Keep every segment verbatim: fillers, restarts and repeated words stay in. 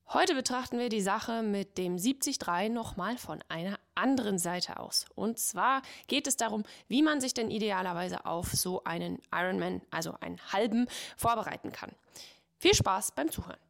Heute betrachten wir die Sache mit dem siebzig drei nochmal von einer anderen Seite aus. Und zwar geht es darum, wie man sich denn idealerweise auf so einen Ironman, also einen halben, vorbereiten kann. Viel Spaß beim Zuhören.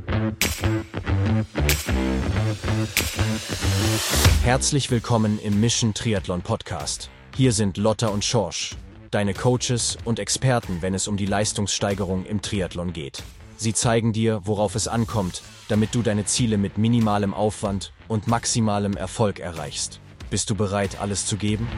Herzlich willkommen im Mission Triathlon Podcast. Hier sind Lotta und Schorsch, deine Coaches und Experten, wenn es um die Leistungssteigerung im Triathlon geht. Sie zeigen dir, worauf es ankommt, damit du deine Ziele mit minimalem Aufwand und maximalem Erfolg erreichst. Bist du bereit, alles zu geben?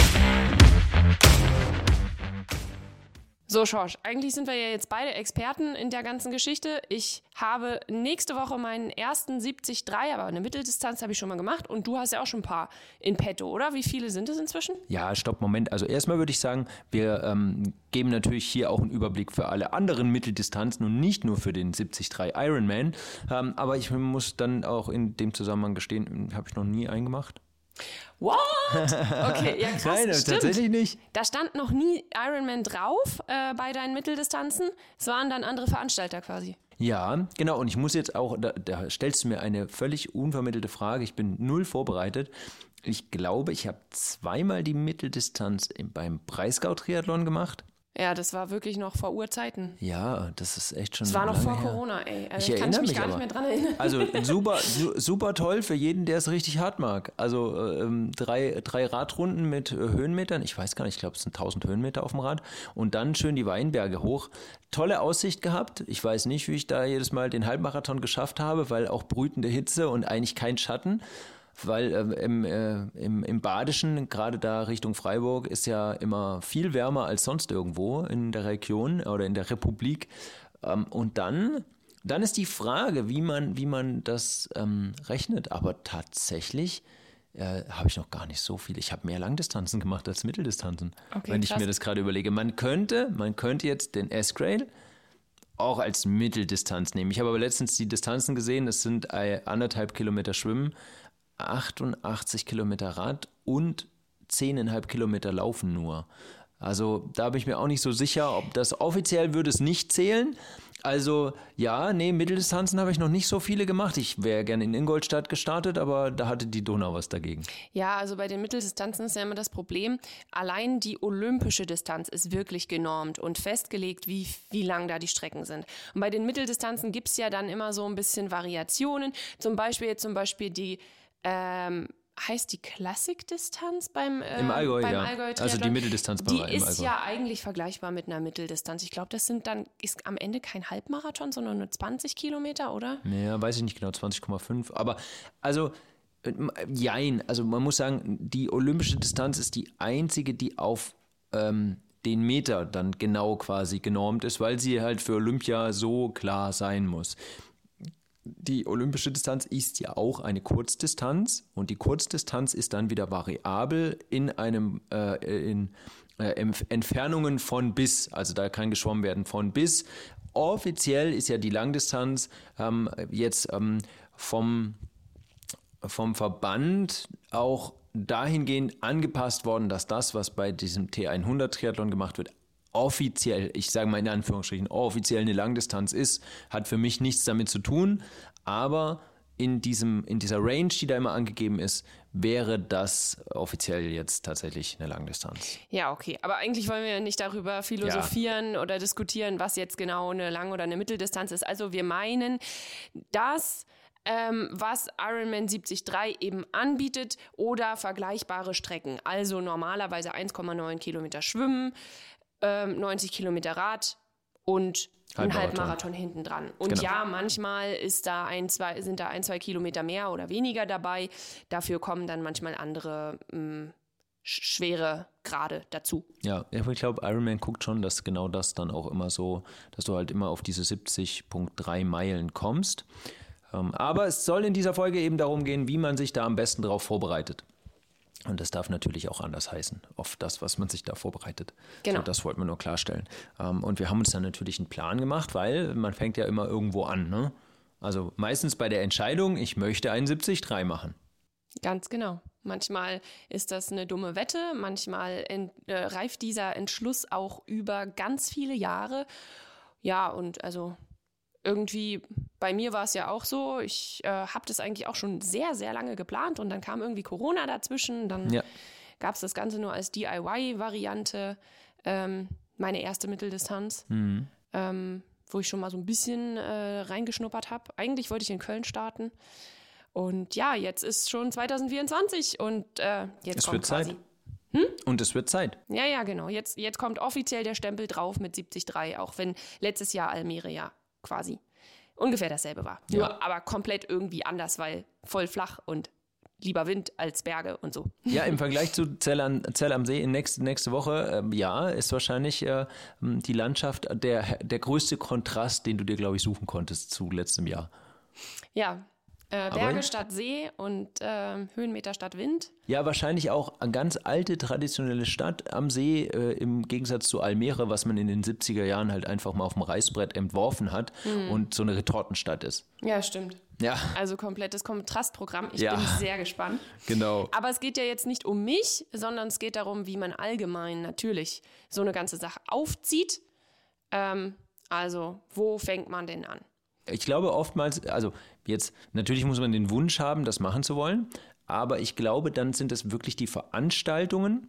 So, Schorsch, eigentlich sind wir ja jetzt beide Experten in der ganzen Geschichte. Ich habe nächste Woche meinen ersten siebzig drei, aber eine Mitteldistanz habe ich schon mal gemacht. Und du hast ja auch schon ein paar in petto, oder? Wie viele sind es inzwischen? Ja, stopp, Moment. Also erstmal würde ich sagen, wir ähm, geben natürlich hier auch einen Überblick für alle anderen Mitteldistanzen und nicht nur für den siebzig drei Ironman. Ähm, aber ich muss dann auch in dem Zusammenhang gestehen, habe ich noch nie einen gemacht. What? Okay, ja krass, Nein, stimmt. tatsächlich nicht. Da stand noch nie Ironman drauf äh, bei deinen Mitteldistanzen. Es waren dann andere Veranstalter quasi. Ja, genau. Und ich muss jetzt auch, da, da stellst du mir eine völlig unvermittelte Frage. Ich bin null vorbereitet. Ich glaube, ich habe zweimal die Mitteldistanz im, beim Breisgau-Triathlon gemacht. Ja, das war wirklich noch vor Urzeiten. Ja, das ist echt schon Das war noch lange vor her. Corona, ey. Also Ich ich kann erinnere mich mich gar aber. nicht mehr dran erinnern. Also super, su- super toll für jeden, der es richtig hart mag. Also ähm, drei, drei Radrunden mit äh, Höhenmetern. Ich weiß gar nicht, ich glaube, es sind tausend Höhenmeter auf dem Rad. Und dann schön die Weinberge hoch. Tolle Aussicht gehabt. Ich weiß nicht, wie ich da jedes Mal den Halbmarathon geschafft habe, weil auch brütende Hitze und eigentlich kein Schatten. Weil ähm, im, äh, im, im Badischen, gerade da Richtung Freiburg, ist ja immer viel wärmer als sonst irgendwo in der Region oder in der Republik. Ähm, und dann, dann ist die Frage, wie man, wie man das ähm, rechnet. Aber tatsächlich äh, habe ich noch gar nicht so viel. Ich habe mehr Langdistanzen gemacht als Mitteldistanzen, Okay, wenn ich krass. mir das gerade überlege. Man könnte, man könnte jetzt den S-Grail auch als Mitteldistanz nehmen. Ich habe aber letztens die Distanzen gesehen, das sind äh, anderthalb Kilometer Schwimmen, achtundachtzig Kilometer Rad und zehn Komma fünf Kilometer Laufen nur. Also da bin ich mir auch nicht so sicher, ob das offiziell würde es nicht zählen. Also ja, nee, Mitteldistanzen habe ich noch nicht so viele gemacht. Ich wäre gerne in Ingolstadt gestartet, aber da hatte die Donau was dagegen. Ja, also bei den Mitteldistanzen ist ja immer das Problem, allein die olympische Distanz ist wirklich genormt und festgelegt, wie, wie lang da die Strecken sind. Und bei den Mitteldistanzen gibt es ja dann immer so ein bisschen Variationen. Zum Beispiel, zum Beispiel die Ähm, heißt die Klassikdistanz beim äh, Im Allgäu, beim ja. Allgäu-Triathlon? Also die Mitteldistanz Die im ist Allgäu. ja eigentlich vergleichbar mit einer Mitteldistanz. Ich glaube, das sind dann, ist am Ende kein Halbmarathon, sondern nur zwanzig Kilometer, oder? Ja, weiß ich nicht genau, zwanzig Komma fünf. Aber also, äh, jein, also man muss sagen, die olympische Distanz ist die einzige, die auf ähm, den Meter dann genau quasi genormt ist, weil sie halt für Olympia so klar sein muss. Die olympische Distanz ist ja auch eine Kurzdistanz und die Kurzdistanz ist dann wieder variabel in einem äh, in äh, Entfernungen von bis, also da kann geschwommen werden von bis. Offiziell ist ja die Langdistanz ähm, jetzt ähm, vom, vom Verband auch dahingehend angepasst worden, dass das, was bei diesem T hundert Triathlon gemacht wird, offiziell, ich sage mal in Anführungsstrichen, offiziell eine Langdistanz ist, hat für mich nichts damit zu tun, aber in, diesem, in dieser Range, die da immer angegeben ist, wäre das offiziell jetzt tatsächlich eine Langdistanz. Ja, okay. Aber eigentlich wollen wir ja nicht darüber philosophieren ja. oder diskutieren, was jetzt genau eine Lang- oder eine Mitteldistanz ist. Also wir meinen, dass Ähm, was Ironman siebzig drei eben anbietet oder vergleichbare Strecken. Also normalerweise eins Komma neun Kilometer Schwimmen, ähm, neunzig Kilometer Rad und ein Halbmarathon. Halbmarathon hinten dran. Und Genau. ja, manchmal ist da ein, zwei, sind da ein, zwei Kilometer mehr oder weniger dabei. Dafür kommen dann manchmal andere mh, sch- schwere Grade dazu. Ja, ich glaube, Ironman guckt schon, dass genau das dann auch immer so, dass du halt immer auf diese siebzig Komma drei Meilen kommst. Aber es soll in dieser Folge eben darum gehen, wie man sich da am besten drauf vorbereitet. Und das darf natürlich auch anders heißen, auf das, was man sich da vorbereitet. Genau. So, das wollten wir nur klarstellen. Und wir haben uns dann natürlich einen Plan gemacht, weil man fängt ja immer irgendwo an. Ne? Also meistens bei der Entscheidung, ich möchte einen siebzig drei machen. Ganz genau. Manchmal ist das eine dumme Wette, manchmal ent, äh, reift dieser Entschluss auch über ganz viele Jahre. Ja, und also irgendwie, bei mir war es ja auch so, ich äh, habe das eigentlich auch schon sehr, sehr lange geplant und dann kam irgendwie Corona dazwischen, dann ja. gab es das Ganze nur als D I Y-Variante, ähm, meine erste Mitteldistanz, mhm. ähm, wo ich schon mal so ein bisschen äh, reingeschnuppert habe. Eigentlich wollte ich in Köln starten und ja, jetzt ist schon zwanzig vierundzwanzig und äh, jetzt es kommt wird quasi... Zeit. Hm? Und es wird Zeit. Ja, ja, genau. Jetzt, jetzt kommt offiziell der Stempel drauf mit siebzig Komma drei, auch wenn letztes Jahr Almere ja quasi ungefähr dasselbe war. Ja. Nur aber komplett irgendwie anders, weil voll flach und lieber Wind als Berge und so. Ja, im Vergleich zu Zell, an, Zell am See in nächste, nächste Woche, äh, ja, ist wahrscheinlich äh, die Landschaft der, der größte Kontrast, den du dir, glaube ich, suchen konntest zu letztem Jahr. Ja, Äh, Berge Aber, statt See und äh, Höhenmeter statt Wind. Ja, wahrscheinlich auch eine ganz alte, traditionelle Stadt am See, äh, im Gegensatz zu Almere, was man in den siebziger Jahren halt einfach mal auf dem Reißbrett entworfen hat mhm. und so eine Retortenstadt ist. Ja, stimmt. Ja. Also komplettes Kontrastprogramm. Ich ja. bin sehr gespannt. Genau. Aber es geht ja jetzt nicht um mich, sondern es geht darum, wie man allgemein natürlich so eine ganze Sache aufzieht. Ähm, also, wo fängt man denn an? Ich glaube oftmals, also jetzt, natürlich muss man den Wunsch haben, das machen zu wollen, aber ich glaube, dann sind es wirklich die Veranstaltungen.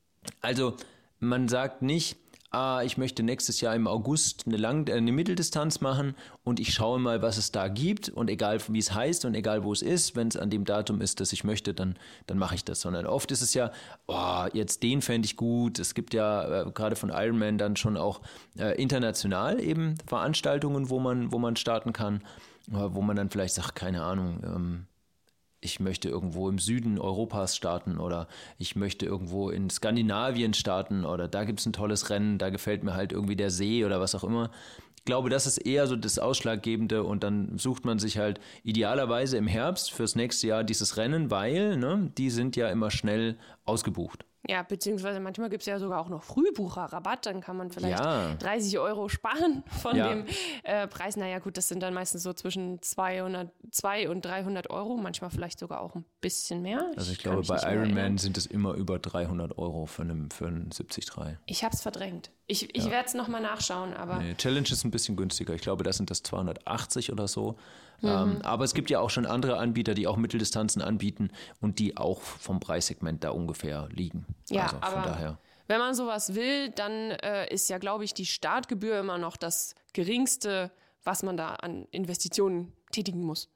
Also man sagt nicht, ah, ich möchte nächstes Jahr im August eine, Lang- eine Mitteldistanz machen und ich schaue mal, was es da gibt und egal, wie es heißt und egal, wo es ist, wenn es an dem Datum ist, das ich möchte, dann, dann mache ich das. Sondern oft ist es ja, oh, jetzt den fände ich gut. Es gibt ja äh, gerade von Ironman dann schon auch äh, international eben Veranstaltungen, wo man, wo man starten kann, äh, wo man dann vielleicht sagt, keine Ahnung, ähm, ich möchte irgendwo im Süden Europas starten oder ich möchte irgendwo in Skandinavien starten oder da gibt es ein tolles Rennen, da gefällt mir halt irgendwie der See oder was auch immer. Ich glaube, das ist eher so das Ausschlaggebende und dann sucht man sich halt idealerweise im Herbst fürs nächste Jahr dieses Rennen, weil ne, die sind ja immer schnell ausgebucht. Ja, beziehungsweise manchmal gibt es ja sogar auch noch Frühbucherrabatt, dann kann man vielleicht ja. dreißig Euro sparen von ja. dem äh, Preis. Naja gut, das sind dann meistens so zwischen zweihundert, zweihundert und dreihundert Euro, manchmal vielleicht sogar auch ein bisschen mehr. Also ich, ich glaube, bei Ironman sind es immer über dreihundert Euro für einen, für einen siebzig Komma drei. Ich habe es verdrängt. Ich, ich ja. werde es nochmal nachschauen. Aber nee, Challenge ist ein bisschen günstiger. Ich glaube, das sind das zweihundertachtzig oder so. Mhm. Ähm, aber es gibt ja auch schon andere Anbieter, die auch Mitteldistanzen anbieten und die auch vom Preissegment da ungefähr liegen. Ja, also von aber daher. Wenn man sowas will, dann äh, ist ja, glaube ich, die Startgebühr immer noch das geringste, was man da an Investitionen tätigen muss.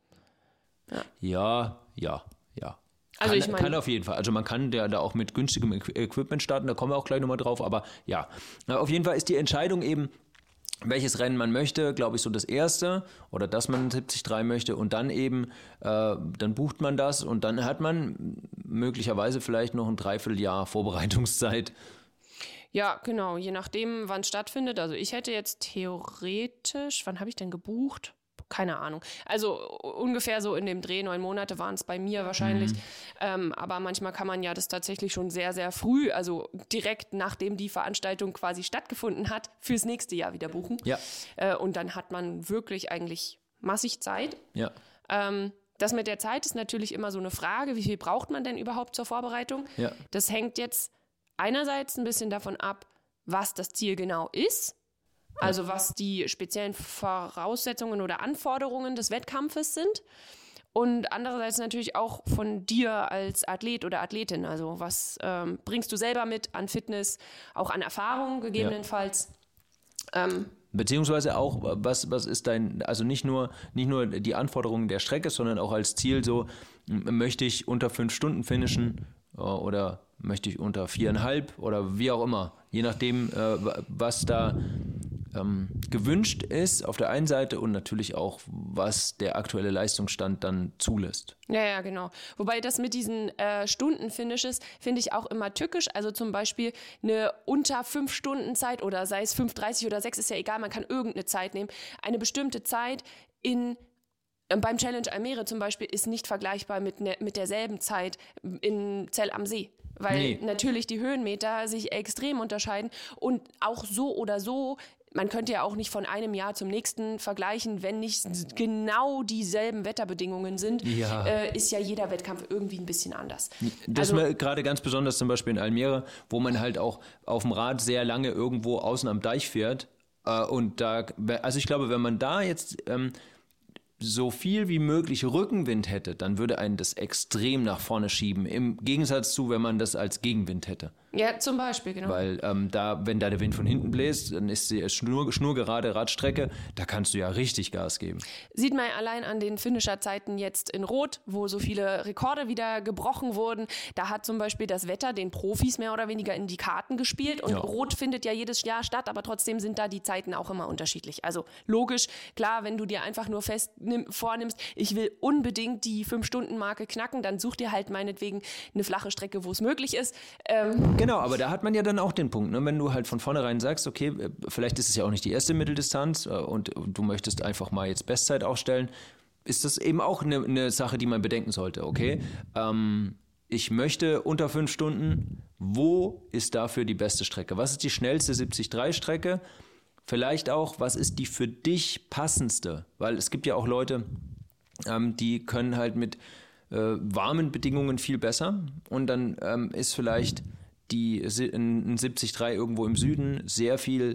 Ja, ja, ja. ja. Also kann, ich mein, kann auf jeden Fall. Also man kann da, da auch mit günstigem Equipment starten, da kommen wir auch gleich nochmal drauf. Aber ja, auf jeden Fall ist die Entscheidung eben, welches Rennen man möchte, glaube ich, so das erste oder dass man siebzig Komma drei möchte und dann eben, äh, dann bucht man das und dann hat man möglicherweise vielleicht noch ein Dreivierteljahr Vorbereitungszeit. Ja, genau, je nachdem, wann es stattfindet. Also ich hätte jetzt theoretisch, wann habe ich denn gebucht? Keine Ahnung. Also ungefähr so in dem Dreh, neun Monate waren es bei mir wahrscheinlich. Mhm. Ähm, aber manchmal kann man ja das tatsächlich schon sehr, sehr früh, also direkt nachdem die Veranstaltung quasi stattgefunden hat, fürs nächste Jahr wieder buchen. Ja. Äh, und dann hat man wirklich eigentlich massig Zeit. Ja. Ähm, das mit der Zeit ist natürlich immer so eine Frage, wie viel braucht man denn überhaupt zur Vorbereitung? Ja. Das hängt jetzt einerseits ein bisschen davon ab, was das Ziel genau ist. Also was die speziellen Voraussetzungen oder Anforderungen des Wettkampfes sind. Und andererseits natürlich auch von dir als Athlet oder Athletin. Also was ähm, bringst du selber mit an Fitness, auch an Erfahrung gegebenenfalls. Ja. Ähm, Beziehungsweise auch, was, was ist dein, also nicht nur, nicht nur die Anforderungen der Strecke, sondern auch als Ziel so, möchte ich unter fünf Stunden finishen oder möchte ich unter viereinhalb oder wie auch immer. Je nachdem, was da ähm, gewünscht ist auf der einen Seite und natürlich auch, was der aktuelle Leistungsstand dann zulässt. Ja, ja, genau. Wobei das mit diesen äh, Stundenfinishes finde ich auch immer tückisch. Also zum Beispiel eine unter fünf Stunden Zeit oder sei es fünf dreißig oder sechs, ist ja egal, man kann irgendeine Zeit nehmen. Eine bestimmte Zeit in beim Challenge Almere zum Beispiel ist nicht vergleichbar mit, ne, mit derselben Zeit in Zell am See. Weil nee. natürlich die Höhenmeter sich extrem unterscheiden und auch so oder so, man könnte ja auch nicht von einem Jahr zum nächsten vergleichen, wenn nicht genau dieselben Wetterbedingungen sind, ja. Äh, ist ja jeder Wettkampf irgendwie ein bisschen anders. Das also, ist gerade ganz besonders zum Beispiel in Almere, wo man halt auch auf dem Rad sehr lange irgendwo außen am Deich fährt Äh, und da, also ich glaube, wenn man da jetzt ähm, so viel wie möglich Rückenwind hätte, dann würde einen das extrem nach vorne schieben. Im Gegensatz zu, wenn man das als Gegenwind hätte. Ja, zum Beispiel, genau. Weil ähm, da, wenn da der Wind von hinten bläst, dann ist die schnur, schnurgerade Radstrecke, da kannst du ja richtig Gas geben. Sieht man allein an den Finisher-Zeiten jetzt in Rot, wo so viele Rekorde wieder gebrochen wurden. Da hat zum Beispiel das Wetter den Profis mehr oder weniger in die Karten gespielt. Und ja. Rot findet ja jedes Jahr statt, aber trotzdem sind da die Zeiten auch immer unterschiedlich. Also logisch, klar, wenn du dir einfach nur fest nimm, vornimmst, ich will unbedingt die fünf-Stunden-Marke knacken, dann such dir halt meinetwegen eine flache Strecke, wo es möglich ist. Ähm, Genau, aber da hat man ja dann auch den Punkt, ne? Wenn du halt von vornherein sagst, okay, vielleicht ist es ja auch nicht die erste Mitteldistanz und du möchtest einfach mal jetzt Bestzeit aufstellen, ist das eben auch eine, eine Sache, die man bedenken sollte, okay? Ähm, ich möchte unter fünf Stunden, wo ist dafür die beste Strecke? Was ist die schnellste siebzig drei Strecke? Vielleicht auch, was ist die für dich passendste? Weil es gibt ja auch Leute, ähm, die können halt mit äh, warmen Bedingungen viel besser und dann ähm, ist vielleicht die ein siebzig drei irgendwo im Süden sehr viel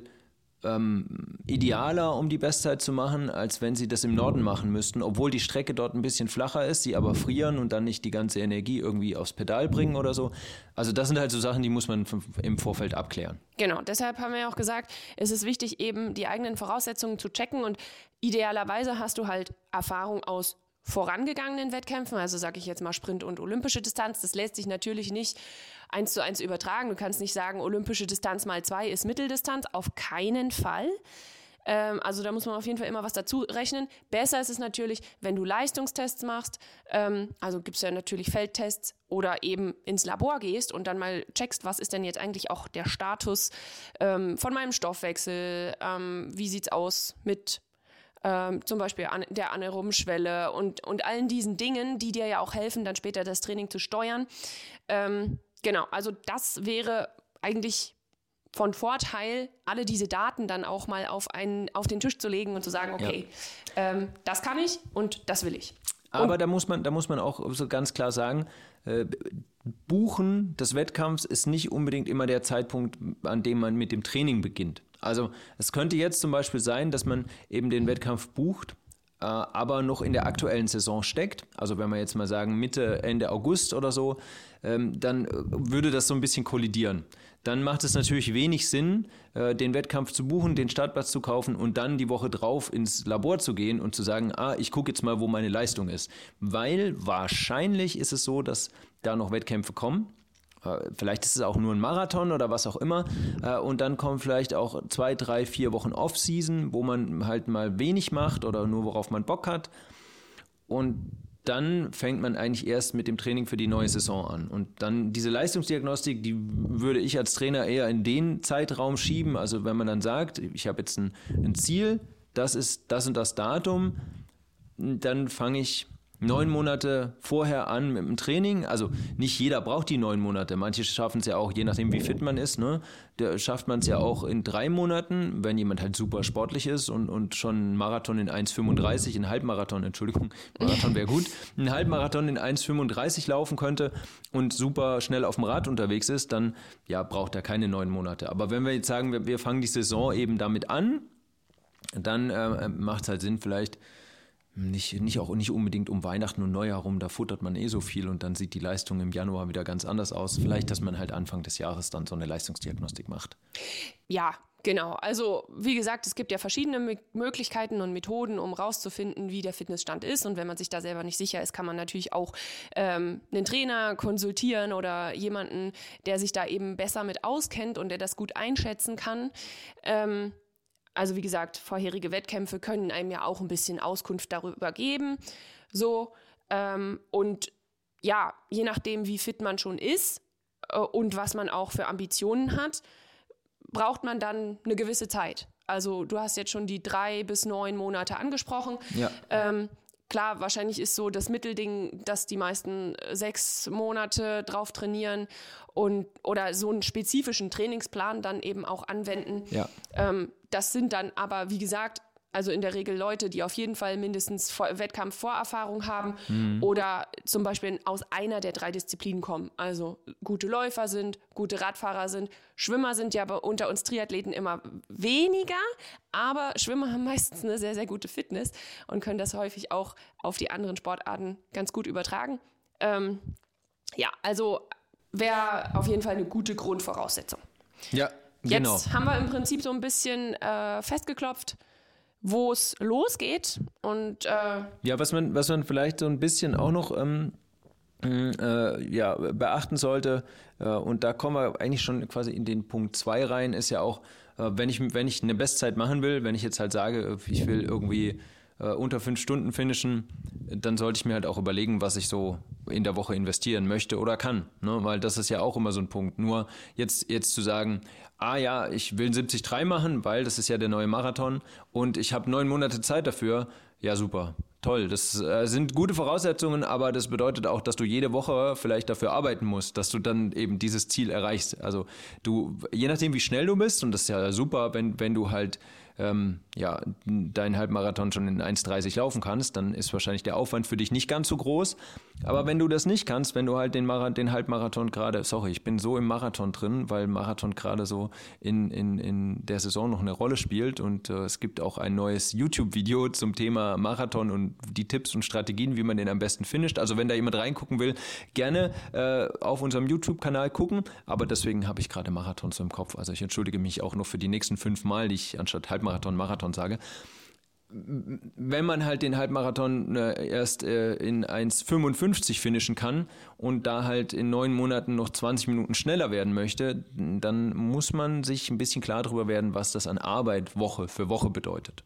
ähm, idealer, um die Bestzeit zu machen, als wenn sie das im Norden machen müssten, obwohl die Strecke dort ein bisschen flacher ist, sie aber frieren und dann nicht die ganze Energie irgendwie aufs Pedal bringen oder so. Also das sind halt so Sachen, die muss man im Vorfeld abklären. Genau, deshalb haben wir ja auch gesagt, es ist wichtig, eben die eigenen Voraussetzungen zu checken und idealerweise hast du halt Erfahrung aus vorangegangenen Wettkämpfen, also sage ich jetzt mal Sprint und olympische Distanz, das lässt sich natürlich nicht eins zu eins übertragen. Du kannst nicht sagen, olympische Distanz mal zwei ist Mitteldistanz, auf keinen Fall. Ähm, also da muss man auf jeden Fall immer was dazu rechnen. Besser ist es natürlich, wenn du Leistungstests machst, ähm, also gibt es ja natürlich Feldtests oder eben ins Labor gehst und dann mal checkst, was ist denn jetzt eigentlich auch der Status ähm, von meinem Stoffwechsel, ähm, wie sieht's aus mit Ähm, zum Beispiel an der anaeroben Schwelle und, und allen diesen Dingen, die dir ja auch helfen, dann später das Training zu steuern. Ähm, genau, also das wäre eigentlich von Vorteil, alle diese Daten dann auch mal auf, einen, auf den Tisch zu legen und zu sagen, okay, ja. ähm, das kann ich und das will ich. Aber und, da muss man, da muss man auch so ganz klar sagen, äh, Buchen des Wettkampfs ist nicht unbedingt immer der Zeitpunkt, an dem man mit dem Training beginnt. Also es könnte jetzt zum Beispiel sein, dass man eben den Wettkampf bucht, äh, aber noch in der aktuellen Saison steckt. Also wenn wir jetzt mal sagen Mitte, Ende August oder so, ähm, dann würde das so ein bisschen kollidieren. Dann macht es natürlich wenig Sinn, äh, den Wettkampf zu buchen, den Startplatz zu kaufen und dann die Woche drauf ins Labor zu gehen und zu sagen, ah, ich gucke jetzt mal, wo meine Leistung ist. Weil wahrscheinlich ist es so, dass da noch Wettkämpfe kommen. Vielleicht ist es auch nur ein Marathon oder was auch immer. Und dann kommen vielleicht auch zwei, drei, vier Wochen Off-Season, wo man halt mal wenig macht oder nur worauf man Bock hat. Und dann fängt man eigentlich erst mit dem Training für die neue Saison an. Und dann diese Leistungsdiagnostik, die würde ich als Trainer eher in den Zeitraum schieben. Also wenn man dann sagt, ich habe jetzt ein, ein Ziel, das ist das und das Datum, dann fange ich neun Monate vorher an mit dem Training. Also nicht jeder braucht die neun Monate. Manche schaffen es ja auch, je nachdem wie fit man ist, ne? Da schafft man es ja auch in drei Monaten, wenn jemand halt super sportlich ist und, und schon einen Marathon in eins fünfunddreißig, einen Halbmarathon, Entschuldigung, Marathon wäre gut, einen Halbmarathon in eins fünfunddreißig laufen könnte und super schnell auf dem Rad unterwegs ist, dann ja, braucht er keine neun Monate. Aber wenn wir jetzt sagen, wir, wir fangen die Saison eben damit an, dann äh, macht es halt Sinn, vielleicht Nicht, nicht auch nicht unbedingt um Weihnachten und Neujahr rum, da futtert man eh so viel und dann sieht die Leistung im Januar wieder ganz anders aus. Vielleicht, dass man halt Anfang des Jahres dann so eine Leistungsdiagnostik macht. Ja, genau. Also wie gesagt, es gibt ja verschiedene M- Möglichkeiten und Methoden, um rauszufinden, wie der Fitnessstand ist. Und wenn man sich da selber nicht sicher ist, kann man natürlich auch ähm, einen Trainer konsultieren oder jemanden, der sich da eben besser mit auskennt und der das gut einschätzen kann. Ähm, Also wie gesagt, vorherige Wettkämpfe können einem ja auch ein bisschen Auskunft darüber geben. So, ähm, und ja, je nachdem, wie fit man schon ist äh, und was man auch für Ambitionen hat, braucht man dann eine gewisse Zeit. Also du hast jetzt schon die drei bis neun Monate angesprochen. Ja. Ähm, Klar, wahrscheinlich ist so das Mittelding, dass die meisten sechs Monate drauf trainieren und oder so einen spezifischen Trainingsplan dann eben auch anwenden. Ja. Ähm, das sind dann aber, wie gesagt, Also in der Regel Leute, die auf jeden Fall mindestens Vor- Wettkampfvorerfahrung haben mhm. oder zum Beispiel aus einer der drei Disziplinen kommen. Also gute Läufer sind, gute Radfahrer sind. Schwimmer sind ja bei, unter uns Triathleten immer weniger, aber Schwimmer haben meistens eine sehr, sehr gute Fitness und können das häufig auch auf die anderen Sportarten ganz gut übertragen. Ähm, ja, also wäre auf jeden Fall eine gute Grundvoraussetzung. Ja, genau. Jetzt haben wir im Prinzip so ein bisschen äh, festgeklopft, wo es losgeht. Und, äh, ja, was man, was man vielleicht so ein bisschen auch noch ähm, äh, ja, beachten sollte, äh, und da kommen wir eigentlich schon quasi in den Punkt zwei rein, ist ja auch, äh, wenn ich, wenn ich eine Bestzeit machen will, wenn ich jetzt halt sage, ich will irgendwie äh, unter fünf Stunden finishen, dann sollte ich mir halt auch überlegen, was ich so in der Woche investieren möchte oder kann, ne? Weil das ist ja auch immer so ein Punkt. Nur jetzt, jetzt zu sagen, ah ja, ich will siebzig Komma drei machen, weil das ist ja der neue Marathon und ich habe neun Monate Zeit dafür, ja super, toll. Das äh, sind gute Voraussetzungen, aber das bedeutet auch, dass du jede Woche vielleicht dafür arbeiten musst, dass du dann eben dieses Ziel erreichst. Also du, je nachdem wie schnell du bist, und das ist ja super, wenn, wenn du halt ähm, ja, deinen Halbmarathon schon in eins dreißig laufen kannst, dann ist wahrscheinlich der Aufwand für dich nicht ganz so groß. Aber wenn du das nicht kannst, wenn du halt den, Marathon, den Halbmarathon gerade, sorry, ich bin so im Marathon drin, weil Marathon gerade so in, in, in der Saison noch eine Rolle spielt und äh, es gibt auch ein neues YouTube-Video zum Thema Marathon und die Tipps und Strategien, wie man den am besten finisht. Also wenn da jemand reingucken will, gerne äh, auf unserem YouTube-Kanal gucken, aber deswegen habe ich gerade Marathon so im Kopf. Also ich entschuldige mich auch noch für die nächsten fünf Mal, die ich anstatt Halbmarathon Marathon sage. Wenn man halt den Halbmarathon äh, erst äh, in eins fünfundfünfzig finishen kann und da halt in neun Monaten noch zwanzig Minuten schneller werden möchte, dann muss man sich ein bisschen klar darüber werden, was das an Arbeit Woche für Woche bedeutet.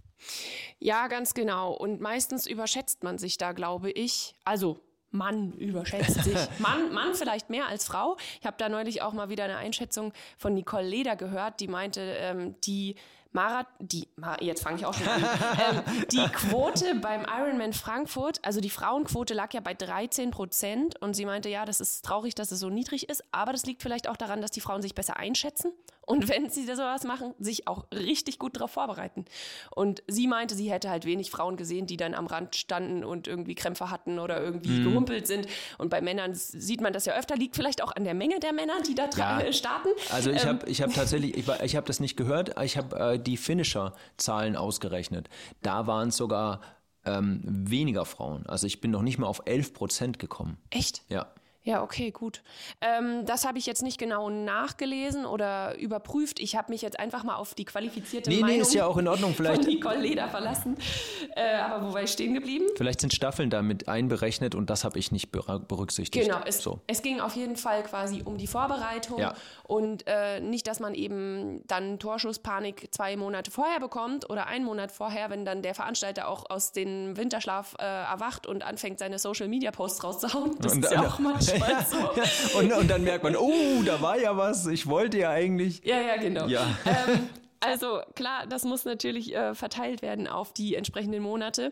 Ja, ganz genau. Und meistens überschätzt man sich da, glaube ich. Also Mann überschätzt sich. Mann, Mann vielleicht mehr als Frau. Ich habe da neulich auch mal wieder eine Einschätzung von Nicole Leder gehört, die meinte, ähm, die Marath- die, jetzt fange ich auch schon an, ähm, die Quote beim Ironman Frankfurt, also die Frauenquote lag ja bei dreizehn Prozent und sie meinte, ja, das ist traurig, dass es so niedrig ist, aber das liegt vielleicht auch daran, dass die Frauen sich besser einschätzen und wenn sie da sowas machen, sich auch richtig gut darauf vorbereiten. Und sie meinte, sie hätte halt wenig Frauen gesehen, die dann am Rand standen und irgendwie Krämpfe hatten oder irgendwie mhm. gehumpelt sind. Und bei Männern sieht man das ja öfter, liegt vielleicht auch an der Menge der Männer, die da tra- ja. starten. Also ich ähm, habe ich hab tatsächlich, ich, ich habe das nicht gehört, ich habe äh, die Finisher-Zahlen ausgerechnet. Da waren es sogar ähm, weniger Frauen. Also ich bin noch nicht mal auf elf Prozent gekommen. Echt? Ja. Ja, okay, gut. Ähm, das habe ich jetzt nicht genau nachgelesen oder überprüft. Ich habe mich jetzt einfach mal auf die qualifizierte nee, Meinung nee, ist ja auch in Ordnung. Vielleicht, von Nicole Leder verlassen. Äh, aber wo war ich stehen geblieben? Vielleicht sind Staffeln damit einberechnet und das habe ich nicht berücksichtigt. Genau, es, so. es ging auf jeden Fall quasi um die Vorbereitung ja. und äh, nicht, dass man eben dann Torschusspanik zwei Monate vorher bekommt oder einen Monat vorher, wenn dann der Veranstalter auch aus dem Winterschlaf äh, erwacht und anfängt, seine Social-Media-Posts rauszuhauen. Das und, ist ja auch manchmal so. und, und dann merkt man, oh, da war ja was, ich wollte ja eigentlich. Ja, ja, genau. Ja. Ähm, also klar, das muss natürlich äh, verteilt werden auf die entsprechenden Monate.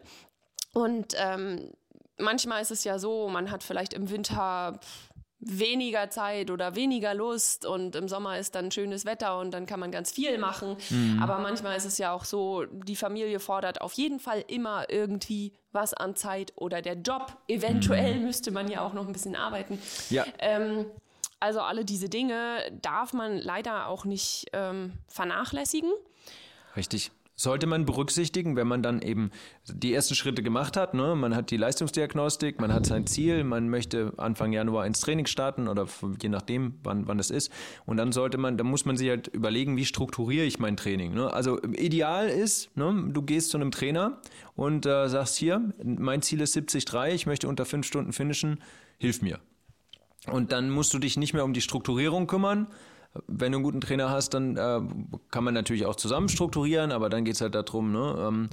Und ähm, manchmal ist es ja so, man hat vielleicht im Winter weniger Zeit oder weniger Lust und im Sommer ist dann schönes Wetter und dann kann man ganz viel machen. Mhm. Aber manchmal ist es ja auch so, die Familie fordert auf jeden Fall immer irgendwie was an Zeit oder der Job. Eventuell mhm. müsste man ja auch noch ein bisschen arbeiten. Ja. Ähm, also alle diese Dinge darf man leider auch nicht ähm, vernachlässigen. Richtig. Sollte man berücksichtigen, wenn man dann eben die ersten Schritte gemacht hat. Ne? Man hat die Leistungsdiagnostik, man hat sein Ziel, man möchte Anfang Januar ins Training starten oder je nachdem, wann, wann es ist. Und dann sollte man, dann muss man sich halt überlegen, wie strukturiere ich mein Training. Ne? Also ideal ist, ne, du gehst zu einem Trainer und äh, sagst hier, mein Ziel ist siebzig Komma drei, ich möchte unter fünf Stunden finishen, hilf mir. Und dann musst du dich nicht mehr um die Strukturierung kümmern. Wenn du einen guten Trainer hast, dann äh, kann man natürlich auch zusammen strukturieren, aber dann geht es halt darum, ne, ähm,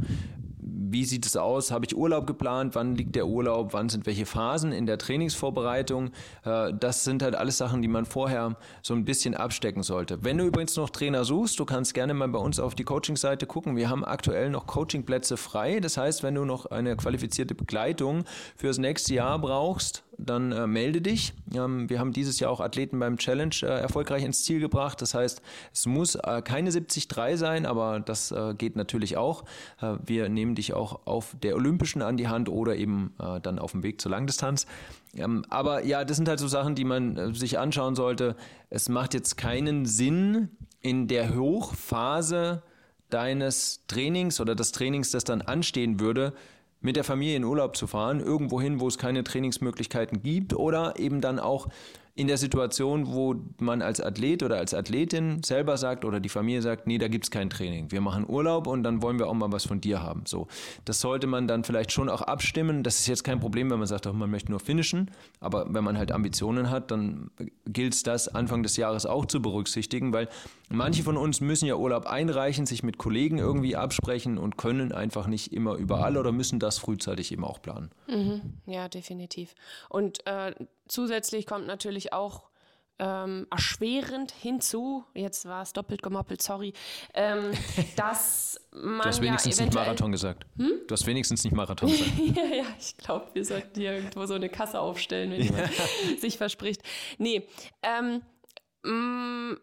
wie sieht es aus, habe ich Urlaub geplant, wann liegt der Urlaub, wann sind welche Phasen in der Trainingsvorbereitung, äh, das sind halt alles Sachen, die man vorher so ein bisschen abstecken sollte. Wenn du übrigens noch Trainer suchst, du kannst gerne mal bei uns auf die Coaching-Seite gucken, wir haben aktuell noch Coaching-Plätze frei, das heißt, wenn du noch eine qualifizierte Begleitung fürs nächste Jahr brauchst, dann äh, melde dich. Ähm, wir haben dieses Jahr auch Athleten beim Challenge äh, erfolgreich ins Ziel gebracht. Das heißt, es muss äh, keine siebzig Komma drei sein, aber das äh, geht natürlich auch. Äh, wir nehmen dich auch auf der Olympischen an die Hand oder eben äh, dann auf dem Weg zur Langdistanz. Ähm, aber ja, das sind halt so Sachen, die man äh, sich anschauen sollte. Es macht jetzt keinen Sinn, in der Hochphase deines Trainings oder des Trainings, das dann anstehen würde, mit der Familie in Urlaub zu fahren, irgendwo hin, wo es keine Trainingsmöglichkeiten gibt oder eben dann auch in der Situation, wo man als Athlet oder als Athletin selber sagt oder die Familie sagt, nee, da gibt es kein Training. Wir machen Urlaub und dann wollen wir auch mal was von dir haben. So, das sollte man dann vielleicht schon auch abstimmen. Das ist jetzt kein Problem, wenn man sagt, man möchte nur finishen. Aber wenn man halt Ambitionen hat, dann gilt es das Anfang des Jahres auch zu berücksichtigen, weil manche von uns müssen ja Urlaub einreichen, sich mit Kollegen irgendwie absprechen und können einfach nicht immer überall oder müssen das frühzeitig eben auch planen. Mhm. Ja, definitiv. Und äh, zusätzlich kommt natürlich auch ähm, erschwerend hinzu, jetzt war es doppelt gemoppelt, sorry, ähm, dass man Du hast wenigstens ja nicht Marathon gesagt. Hm? Du hast wenigstens nicht Marathon gesagt. ja, ja, ich glaube, wir sollten hier irgendwo so eine Kasse aufstellen, wenn jemand sich verspricht. Nee, ähm, mh,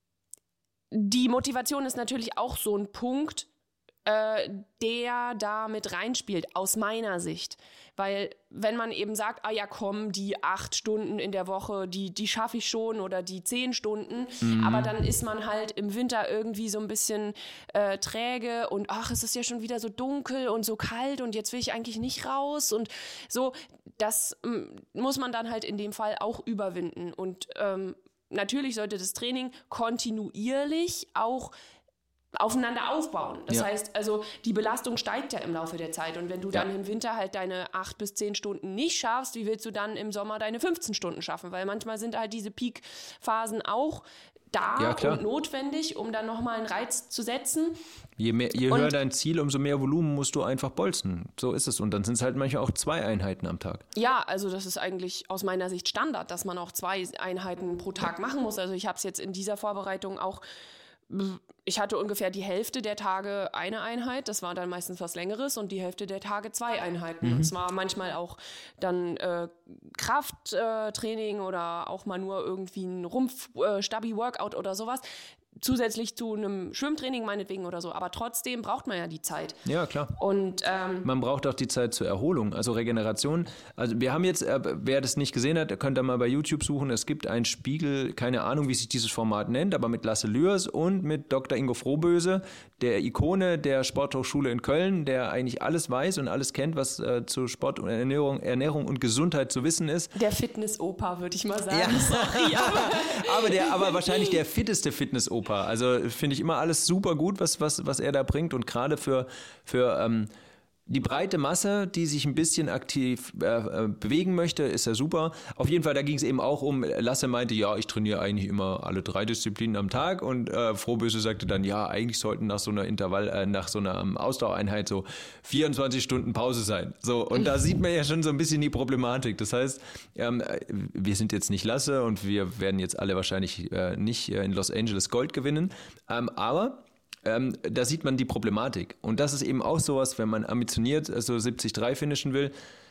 die Motivation ist natürlich auch so ein Punkt, äh, der da mit reinspielt, aus meiner Sicht. Weil wenn man eben sagt, ah ja komm, die acht Stunden in der Woche, die, die schaffe ich schon oder die zehn Stunden, mhm. aber dann ist man halt im Winter irgendwie so ein bisschen äh, träge und ach, es ist ja schon wieder so dunkel und so kalt und jetzt will ich eigentlich nicht raus und so, das m- muss man dann halt in dem Fall auch überwinden und ähm, natürlich sollte das Training kontinuierlich auch aufeinander aufbauen. Das ja. heißt, also die Belastung steigt ja im Laufe der Zeit und wenn du ja. dann im Winter halt deine acht bis zehn Stunden nicht schaffst, wie willst du dann im Sommer deine fünfzehn Stunden schaffen? Weil manchmal sind halt diese Peak-Phasen auch da ja, und notwendig, um dann nochmal einen Reiz zu setzen. Je, mehr, je höher dein Ziel, umso mehr Volumen musst du einfach bolzen. So ist es. Und dann sind es halt manchmal auch zwei Einheiten am Tag. Ja, also das ist eigentlich aus meiner Sicht Standard, dass man auch zwei Einheiten pro Tag machen muss. Also ich habe es jetzt in dieser Vorbereitung auch ich hatte ungefähr die Hälfte der Tage eine Einheit, das war dann meistens was Längeres und die Hälfte der Tage zwei Einheiten. Mhm. Und zwar manchmal auch dann äh, Krafttraining äh, oder auch mal nur irgendwie ein Rumpf-Stabi-Workout oder sowas. Zusätzlich zu einem Schwimmtraining meinetwegen oder so. Aber trotzdem braucht man ja die Zeit. Ja, klar. Und ähm, man braucht auch die Zeit zur Erholung, also Regeneration. Also wir haben jetzt, äh, wer das nicht gesehen hat, könnt ihr mal bei YouTube suchen. Es gibt einen Spiegel, keine Ahnung, wie sich dieses Format nennt, aber mit Lasse Lührs und mit Doktor Ingo Frohböse, der Ikone der Sporthochschule in Köln, der eigentlich alles weiß und alles kennt, was äh, zu Sport und Ernährung, Ernährung und Gesundheit zu wissen ist. Der Fitness-Opa, würde ich mal sagen. Ja. Sorry, aber, aber, der, aber wahrscheinlich der fitteste Fitness-Opa. Also finde ich immer alles super gut, was, was, was er da bringt und gerade für, für ähm, die breite Masse, die sich ein bisschen aktiv äh, bewegen möchte, ist ja super. Auf jeden Fall, da ging es eben auch um, Lasse meinte, ja, ich trainiere eigentlich immer alle drei Disziplinen am Tag und äh, Frohböse sagte dann, ja, eigentlich sollten nach so einer Intervall, äh, nach so einer um, Ausdauereinheit so vierundzwanzig Stunden Pause sein. So, und da sieht man ja schon so ein bisschen die Problematik. Das heißt, ähm, wir sind jetzt nicht Lasse und wir werden jetzt alle wahrscheinlich äh, nicht äh, in Los Angeles Gold gewinnen, ähm, aber Ähm, da sieht man die Problematik. Und das ist eben auch sowas, wenn man ambitioniert so siebzig Komma drei finishen will,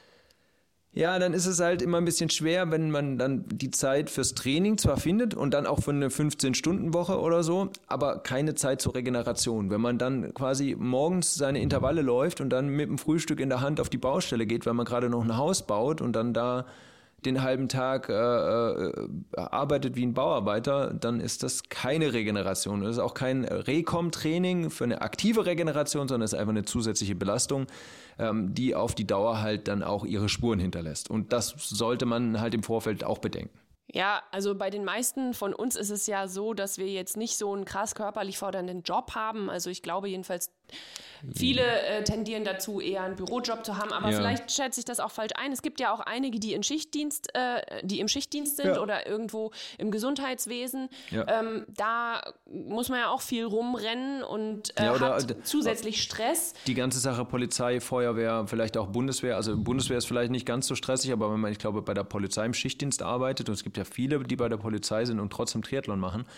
ja, dann ist es halt immer ein bisschen schwer, wenn man dann die Zeit fürs Training zwar findet und dann auch für eine fünfzehn-Stunden-Woche oder so, aber keine Zeit zur Regeneration. Wenn man dann quasi morgens seine Intervalle läuft und dann mit dem Frühstück in der Hand auf die Baustelle geht, weil man gerade noch ein Haus baut und dann da den halben Tag äh, äh, arbeitet wie ein Bauarbeiter, dann ist das keine Regeneration. Das ist auch kein Rekom-Training für eine aktive Regeneration, sondern es ist einfach eine zusätzliche Belastung, ähm, die auf die Dauer halt dann auch ihre Spuren hinterlässt. Und das sollte man halt im Vorfeld auch bedenken. Ja, also bei den meisten von uns ist es ja so, dass wir jetzt nicht so einen krass körperlich fordernden Job haben. Also ich glaube jedenfalls, viele äh, tendieren dazu, eher einen Bürojob zu haben. Aber ja. vielleicht schätze ich das auch falsch ein. Es gibt ja auch einige, die, in Schichtdienst, äh, die im Schichtdienst sind ja. oder irgendwo im Gesundheitswesen. Ja. Ähm, da muss man ja auch viel rumrennen und äh, ja, oder, hat zusätzlich Stress. Die ganze Sache Polizei, Feuerwehr, vielleicht auch Bundeswehr. Also Bundeswehr ist vielleicht nicht ganz so stressig, aber wenn man, ich glaube, bei der Polizei im Schichtdienst arbeitet, und es gibt ja viele, die bei der Polizei sind und trotzdem Triathlon machen,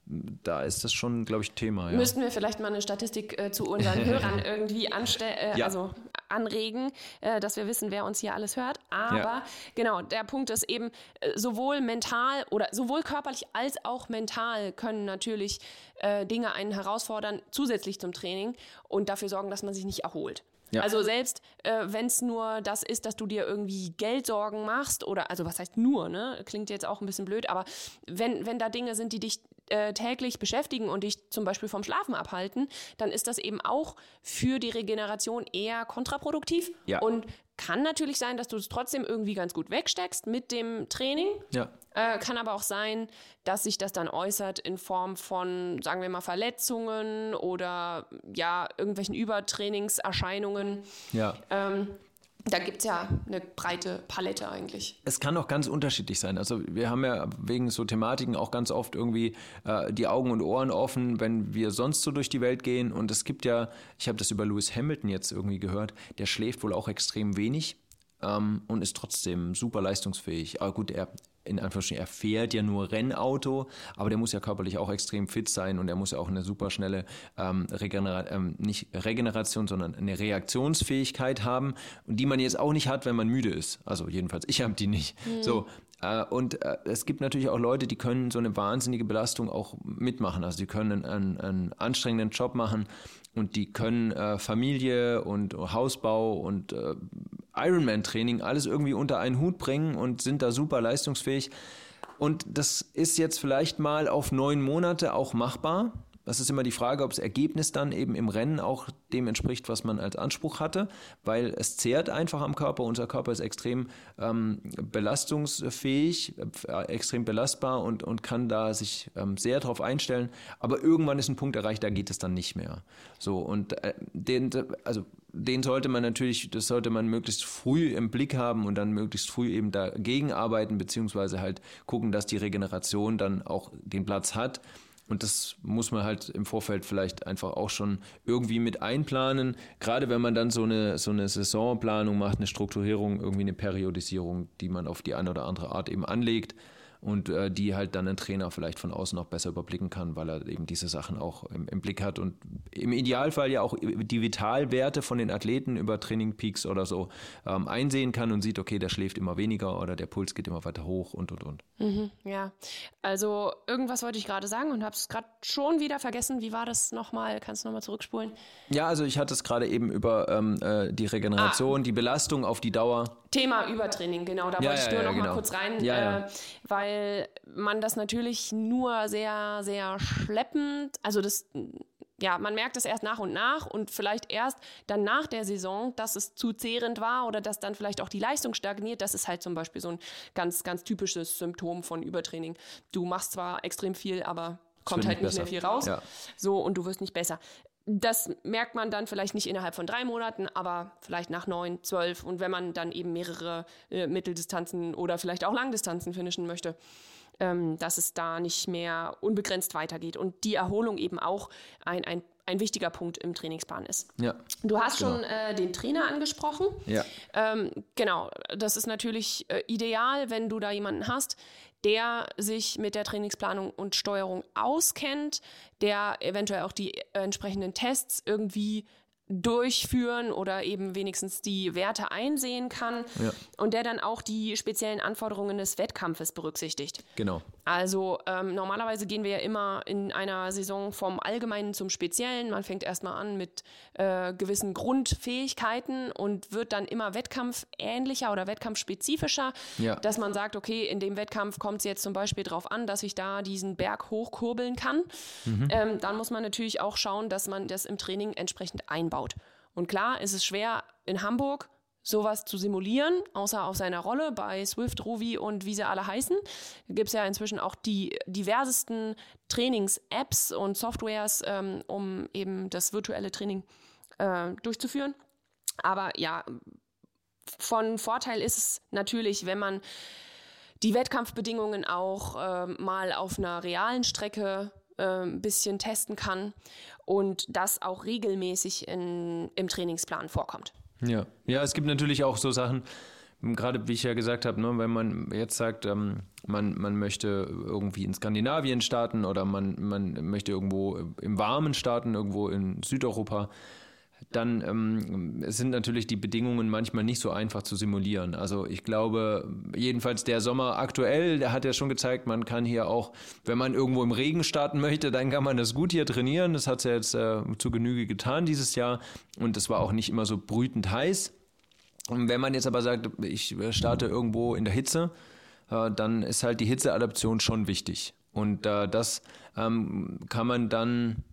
da ist das schon, glaube ich, ein Thema. Ja. Müssten wir vielleicht mal eine Statistik äh, zu unseren Hörern irgendwie anstellen, äh, ja. also anregen, äh, dass wir wissen, wer uns hier alles hört. Aber ja. genau, der Punkt ist eben, äh, sowohl mental oder sowohl körperlich als auch mental können natürlich äh, Dinge einen herausfordern, zusätzlich zum Training und dafür sorgen, dass man sich nicht erholt. Ja. Also selbst äh, wenn es nur das ist, dass du dir irgendwie Geldsorgen machst oder, also was heißt nur, ne? Klingt jetzt auch ein bisschen blöd, aber wenn, wenn da Dinge sind, die dich äh, täglich beschäftigen und dich zum Beispiel vom Schlafen abhalten, dann ist das eben auch für die Regeneration eher kontraproduktiv ja. und kann natürlich sein, dass du es trotzdem irgendwie ganz gut wegsteckst mit dem Training. Ja. Äh, kann aber auch sein, dass sich das dann äußert in Form von, sagen wir mal, Verletzungen oder ja, irgendwelchen Übertrainingserscheinungen. Ja. Ähm, da gibt es ja eine breite Palette eigentlich. Es kann auch ganz unterschiedlich sein. Also wir haben ja wegen so Thematiken auch ganz oft irgendwie äh, die Augen und Ohren offen, wenn wir sonst so durch die Welt gehen. Und es gibt ja, ich habe das über Lewis Hamilton jetzt irgendwie gehört, der schläft wohl auch extrem wenig ähm, und ist trotzdem super leistungsfähig. Aber gut, er in Anführungsstrichen, er fährt ja nur Rennauto, aber der muss ja körperlich auch extrem fit sein und er muss ja auch eine super schnelle ähm, Regenera- ähm, nicht Regeneration, sondern eine Reaktionsfähigkeit haben, die man jetzt auch nicht hat, wenn man müde ist. Also jedenfalls, ich habe die nicht. Mhm. So, äh, und äh, es gibt natürlich auch Leute, die können so eine wahnsinnige Belastung auch mitmachen. Also die können einen, einen anstrengenden Job machen und die können äh, Familie und Hausbau und äh, Ironman-Training alles irgendwie unter einen Hut bringen und sind da super leistungsfähig. Und das ist jetzt vielleicht mal auf neun Monate auch machbar. Das ist immer die Frage, ob das Ergebnis dann eben im Rennen auch dem entspricht, was man als Anspruch hatte, weil es zehrt einfach am Körper. Unser Körper ist extrem ähm, belastungsfähig, äh, extrem belastbar und, und kann da sich ähm, sehr drauf einstellen. Aber irgendwann ist ein Punkt erreicht, da geht es dann nicht mehr. So, und äh, den, also den sollte man natürlich, das sollte man möglichst früh im Blick haben und dann möglichst früh eben dagegen arbeiten, beziehungsweise halt gucken, dass die Regeneration dann auch den Platz hat. Und das muss man halt im Vorfeld vielleicht einfach auch schon irgendwie mit einplanen. Gerade wenn man dann so eine, so eine Saisonplanung macht, eine Strukturierung, irgendwie eine Periodisierung, die man auf die eine oder andere Art eben anlegt und äh, die halt dann ein Trainer vielleicht von außen auch besser überblicken kann, weil er eben diese Sachen auch im, im Blick hat und im Idealfall ja auch die Vitalwerte von den Athleten über Training Peaks oder so ähm, einsehen kann und sieht, okay, der schläft immer weniger oder der Puls geht immer weiter hoch und, und, und. Mhm, ja, also irgendwas wollte ich gerade sagen und habe es gerade schon wieder vergessen. Wie war das nochmal? Kannst du nochmal zurückspulen? Ja, also ich hatte es gerade eben über ähm, äh, die Regeneration, ah. die Belastung auf die Dauer. Thema Übertraining, genau, da ja, wollte ich nur ja, noch genau. mal kurz rein, ja, ja. Äh, weil man das natürlich nur sehr, sehr schleppend, also das, ja, man merkt es erst nach und nach und vielleicht erst dann nach der Saison, dass es zu zehrend war oder dass dann vielleicht auch die Leistung stagniert. Das ist halt zum Beispiel so ein ganz, ganz typisches Symptom von Übertraining. Du machst zwar extrem viel, aber kommt halt nicht besser. mehr viel raus. Ja. So, und du wirst nicht besser. Das merkt man dann vielleicht nicht innerhalb von drei Monaten, aber vielleicht nach neun, zwölf und wenn man dann eben mehrere äh, Mitteldistanzen oder vielleicht auch Langdistanzen finishen möchte, ähm, dass es da nicht mehr unbegrenzt weitergeht und die Erholung eben auch ein, ein, ein wichtiger Punkt im Trainingsplan ist. Ja, du hast genau. schon äh, den Trainer angesprochen. Ja. Ähm, genau, das ist natürlich äh, ideal, wenn du da jemanden hast, der sich mit der Trainingsplanung und Steuerung auskennt, der eventuell auch die äh, entsprechenden Tests irgendwie durchführen oder eben wenigstens die Werte einsehen kann ja. und der dann auch die speziellen Anforderungen des Wettkampfes berücksichtigt. Genau. Also ähm, normalerweise gehen wir ja immer in einer Saison vom Allgemeinen zum Speziellen. Man fängt erstmal an mit äh, gewissen Grundfähigkeiten und wird dann immer wettkampfähnlicher oder wettkampfspezifischer, ja. dass man sagt, okay, in dem Wettkampf kommt es jetzt zum Beispiel darauf an, dass ich da diesen Berg hochkurbeln kann. Mhm. Ähm, dann muss man natürlich auch schauen, dass man das im Training entsprechend einbaut. Und klar, ist es schwer in Hamburg sowas zu simulieren, außer auf seiner Rolle bei Zwift, Rovi und wie sie alle heißen. Da gibt es ja inzwischen auch die diversesten Trainings-Apps und Softwares, ähm, um eben das virtuelle Training äh, durchzuführen. Aber ja, von Vorteil ist es natürlich, wenn man die Wettkampfbedingungen auch äh, mal auf einer realen Strecke äh, ein bisschen testen kann und das auch regelmäßig in, im Trainingsplan vorkommt. Ja. ja, es gibt natürlich auch so Sachen, gerade wie ich ja gesagt habe, ne, wenn man jetzt sagt, ähm, man, man möchte irgendwie in Skandinavien starten oder man, man möchte irgendwo im Warmen starten, irgendwo in Südeuropa, dann ähm, sind natürlich die Bedingungen manchmal nicht so einfach zu simulieren. Also ich glaube, jedenfalls der Sommer aktuell, der hat ja schon gezeigt, man kann hier auch, wenn man irgendwo im Regen starten möchte, dann kann man das gut hier trainieren. Das hat es ja jetzt äh, zu Genüge getan dieses Jahr und es war auch nicht immer so brütend heiß. Und wenn man jetzt aber sagt, ich starte irgendwo in der Hitze, äh, dann ist halt die Hitzeadaption schon wichtig. Und äh, das ähm, kann man dann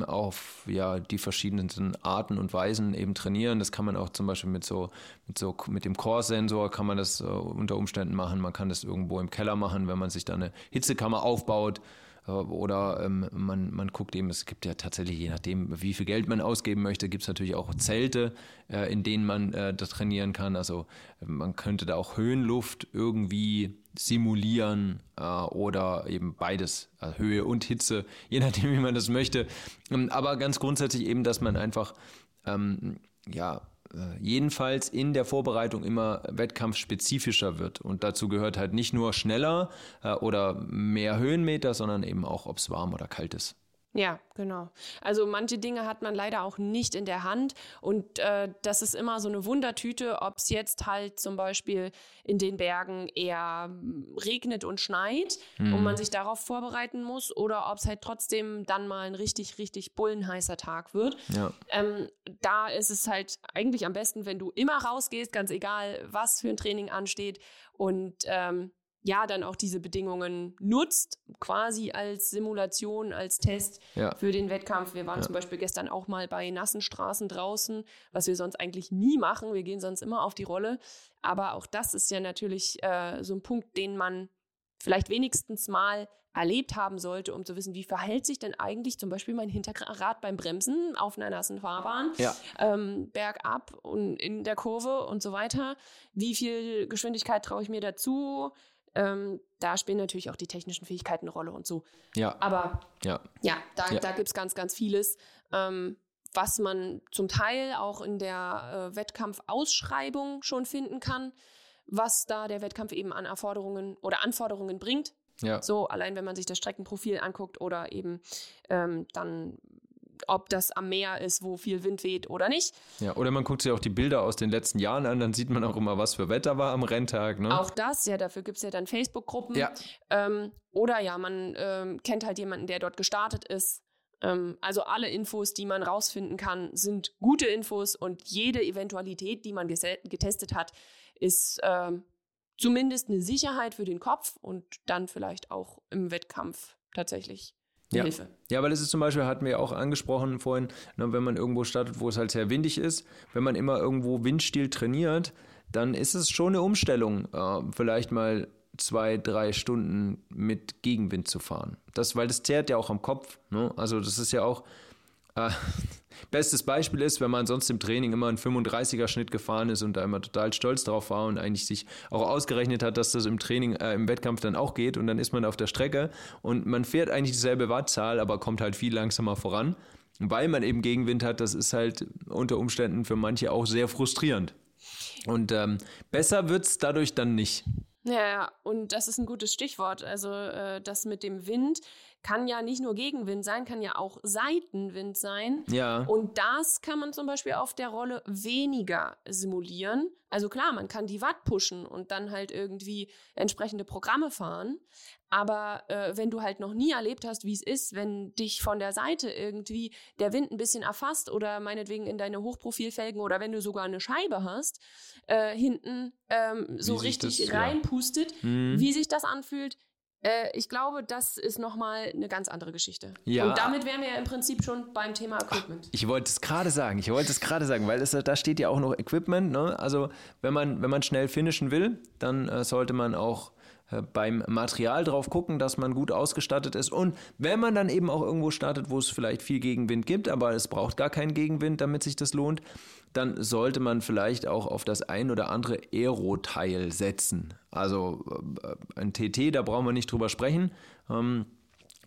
auf ja die verschiedenen Arten und Weisen eben trainieren. Das kann man auch zum Beispiel mit so mit so mit dem Core-Sensor kann man das äh, unter Umständen machen. Man kann das irgendwo im Keller machen, wenn man sich da eine Hitzekammer aufbaut. Äh, oder ähm, man, man guckt eben, es gibt ja tatsächlich, je nachdem, wie viel Geld man ausgeben möchte, gibt es natürlich auch Zelte, äh, in denen man äh, da trainieren kann. Also man könnte da auch Höhenluft irgendwie simulieren äh, oder eben beides, also Höhe und Hitze, je nachdem, wie man das möchte. Aber ganz grundsätzlich eben, dass man einfach ähm, ja äh, jedenfalls in der Vorbereitung immer wettkampfspezifischer wird. Und dazu gehört halt nicht nur schneller äh, oder mehr Höhenmeter, sondern eben auch, ob es warm oder kalt ist. Ja, genau. Also manche Dinge hat man leider auch nicht in der Hand und äh, das ist immer so eine Wundertüte, ob es jetzt halt zum Beispiel in den Bergen eher regnet und schneit mhm. und man sich darauf vorbereiten muss oder ob es halt trotzdem dann mal ein richtig, richtig bullenheißer Tag wird. Ja. Ähm, da ist es halt eigentlich am besten, wenn du immer rausgehst, ganz egal, was für ein Training ansteht und ähm, ja, dann auch diese Bedingungen nutzt, quasi als Simulation, als Test ja. für den Wettkampf. Wir waren ja. zum Beispiel gestern auch mal bei nassen Straßen draußen, was wir sonst eigentlich nie machen. Wir gehen sonst immer auf die Rolle. Aber auch das ist ja natürlich äh, so ein Punkt, den man vielleicht wenigstens mal erlebt haben sollte, um zu wissen, wie verhält sich denn eigentlich zum Beispiel mein Hinterrad beim Bremsen auf einer nassen Fahrbahn, ja. ähm, bergab und in der Kurve und so weiter. Wie viel Geschwindigkeit traue ich mir dazu? Ähm, da spielen natürlich auch die technischen Fähigkeiten eine Rolle und so. Ja. Aber ja, ja da, ja. da gibt es ganz, ganz vieles, ähm, was man zum Teil auch in der äh, Wettkampfausschreibung schon finden kann, was da der Wettkampf eben an Anforderungen oder Anforderungen bringt. Ja. So, allein wenn man sich das Streckenprofil anguckt oder eben ähm, dann ob das am Meer ist, wo viel Wind weht oder nicht. Ja, oder man guckt sich auch die Bilder aus den letzten Jahren an, dann sieht man auch immer, was für Wetter war am Renntag. Ne? Auch das, ja, dafür gibt es ja dann Facebook-Gruppen. Ja. Ähm, oder ja, man ähm, kennt halt jemanden, der dort gestartet ist. Ähm, also alle Infos, die man rausfinden kann, sind gute Infos und jede Eventualität, die man ges- getestet hat, ist ähm, zumindest eine Sicherheit für den Kopf und dann vielleicht auch im Wettkampf tatsächlich Ja. Hilfe. Ja, weil es ist zum Beispiel, hatten wir ja auch angesprochen vorhin, ne, wenn man irgendwo startet, wo es halt sehr windig ist, wenn man immer irgendwo windstill trainiert, dann ist es schon eine Umstellung, äh, vielleicht mal zwei, drei Stunden mit Gegenwind zu fahren. Das, weil das zehrt ja auch am Kopf. Ne? Also das ist ja auch, äh, bestes Beispiel ist, wenn man sonst im Training immer einen fünfunddreißiger Schnitt gefahren ist und da immer total stolz drauf war und eigentlich sich auch ausgerechnet hat, dass das im Training, äh, im Wettkampf dann auch geht und dann ist man auf der Strecke und man fährt eigentlich dieselbe Wattzahl, aber kommt halt viel langsamer voran, weil man eben Gegenwind hat. Das ist halt unter Umständen für manche auch sehr frustrierend. Und ähm, besser wird es dadurch dann nicht. Ja, ja, und das ist ein gutes Stichwort. Also äh, das mit dem Wind kann ja nicht nur Gegenwind sein, kann ja auch Seitenwind sein. Ja. Und das kann man zum Beispiel auf der Rolle weniger simulieren. Also klar, man kann die Watt pushen und dann halt irgendwie entsprechende Programme fahren. Aber äh, wenn du halt noch nie erlebt hast, wie es ist, wenn dich von der Seite irgendwie der Wind ein bisschen erfasst oder meinetwegen in deine Hochprofilfelgen oder wenn du sogar eine Scheibe hast, äh, hinten ähm, so richtig das, reinpustet, ja. mhm. wie sich das anfühlt, äh, ich glaube, das ist nochmal eine ganz andere Geschichte. Ja. Und damit wären wir ja im Prinzip schon beim Thema Equipment. Ich wollte es gerade sagen, ich wollte es gerade sagen, weil es, da steht ja auch noch Equipment. Ne? Also wenn man, wenn man schnell finishen will, dann äh, sollte man auch beim Material drauf gucken, dass man gut ausgestattet ist. Und wenn man dann eben auch irgendwo startet, wo es vielleicht viel Gegenwind gibt, aber es braucht gar keinen Gegenwind, damit sich das lohnt, dann sollte man vielleicht auch auf das ein oder andere Aero-Teil setzen. Also ein T T, da brauchen wir nicht drüber sprechen.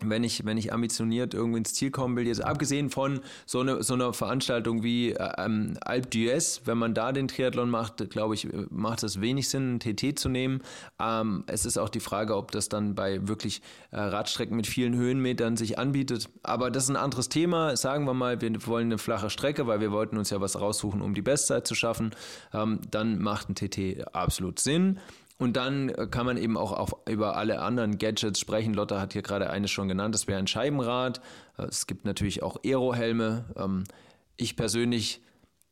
wenn ich, wenn ich ambitioniert irgendwie ins Ziel kommen will, jetzt abgesehen von so, eine, so einer Veranstaltung wie ähm, Alpe d'Huez, wenn man da den Triathlon macht, glaube ich, macht es wenig Sinn, einen T T zu nehmen. Ähm, es ist auch die Frage, ob das dann bei wirklich äh, Radstrecken mit vielen Höhenmetern sich anbietet. Aber das ist ein anderes Thema. Sagen wir mal, wir wollen eine flache Strecke, weil wir wollten uns ja was raussuchen, um die Bestzeit zu schaffen. Ähm, dann macht ein T T absolut Sinn. Und dann kann man eben auch auf, über alle anderen Gadgets sprechen. Lotta hat hier gerade eine schon genannt, das wäre ein Scheibenrad. Es gibt natürlich auch Aerohelme. Ich persönlich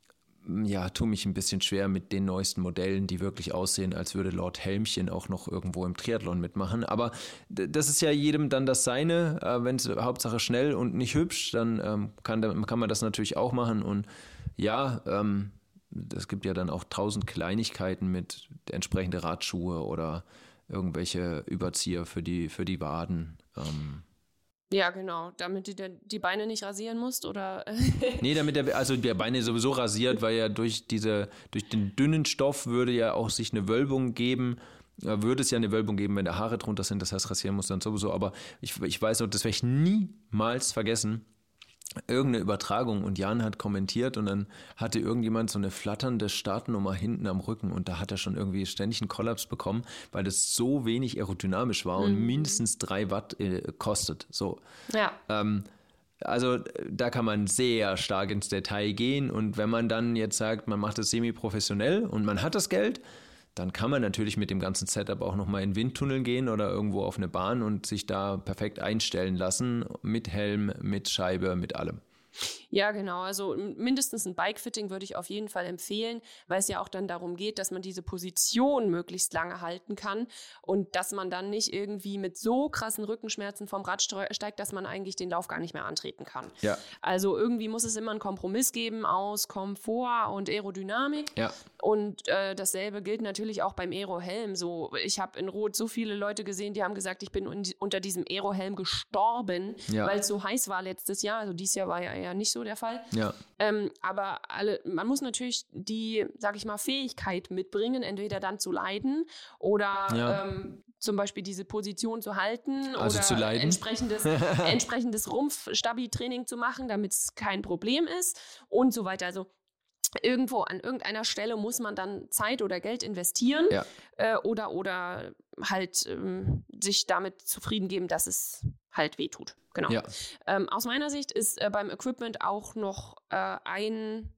ja, tue mich ein bisschen schwer mit den neuesten Modellen, die wirklich aussehen, als würde Lord Helmchen auch noch irgendwo im Triathlon mitmachen. Aber das ist ja jedem dann das Seine. Wenn es Hauptsache schnell und nicht hübsch, dann kann, kann man das natürlich auch machen. Und ja, ähm, es gibt ja dann auch tausend Kleinigkeiten mit entsprechende Radschuhe oder irgendwelche Überzieher für die, für die Waden. Ähm. Ja, genau, damit du die Beine nicht rasieren musst, oder? Nee, damit der, also der Beine sowieso rasiert, weil ja durch diese, durch den dünnen Stoff würde ja auch sich eine Wölbung geben. Würde es ja eine Wölbung geben, wenn da Haare drunter sind, das heißt rasieren muss dann sowieso. Aber ich, ich weiß noch, das werde ich niemals vergessen. Irgendeine Übertragung und Jan hat kommentiert und dann hatte irgendjemand so eine flatternde Startnummer hinten am Rücken und da hat er schon irgendwie ständig einen Kollaps bekommen, weil das so wenig aerodynamisch war und mhm. mindestens drei Watt äh, kostet. So. Ja. Ähm, also da kann man sehr stark ins Detail gehen und wenn man dann jetzt sagt, man macht das semi-professionell und man hat das Geld, dann kann man natürlich mit dem ganzen Setup auch nochmal in Windtunnel gehen oder irgendwo auf eine Bahn und sich da perfekt einstellen lassen, mit Helm, mit Scheibe, mit allem. Ja, genau. Also mindestens ein Bike-Fitting würde ich auf jeden Fall empfehlen, weil es ja auch dann darum geht, dass man diese Position möglichst lange halten kann und dass man dann nicht irgendwie mit so krassen Rückenschmerzen vom Rad steigt, dass man eigentlich den Lauf gar nicht mehr antreten kann. Ja. Also irgendwie muss es immer einen Kompromiss geben aus Komfort und Aerodynamik. Ja. Und äh, dasselbe gilt natürlich auch beim Aerohelm. So, ich habe in Rot so viele Leute gesehen, die haben gesagt, ich bin un- unter diesem Aerohelm gestorben, ja. weil es so heiß war letztes Jahr. Also dieses Jahr war ja eher nicht so der Fall. Ja. Ähm, aber alle, man muss natürlich die, sag ich mal, Fähigkeit mitbringen, entweder dann zu leiden oder ja. ähm, zum Beispiel diese Position zu halten also oder zu leiden. entsprechendes, entsprechendes Rumpf-Stabi-Training zu machen, damit es kein Problem ist und so weiter. Also irgendwo an irgendeiner Stelle muss man dann Zeit oder Geld investieren ja. äh, oder, oder halt ähm, sich damit zufrieden geben, dass es halt wehtut. Genau. Ja. Ähm, aus meiner Sicht ist äh, beim Equipment auch noch äh, ein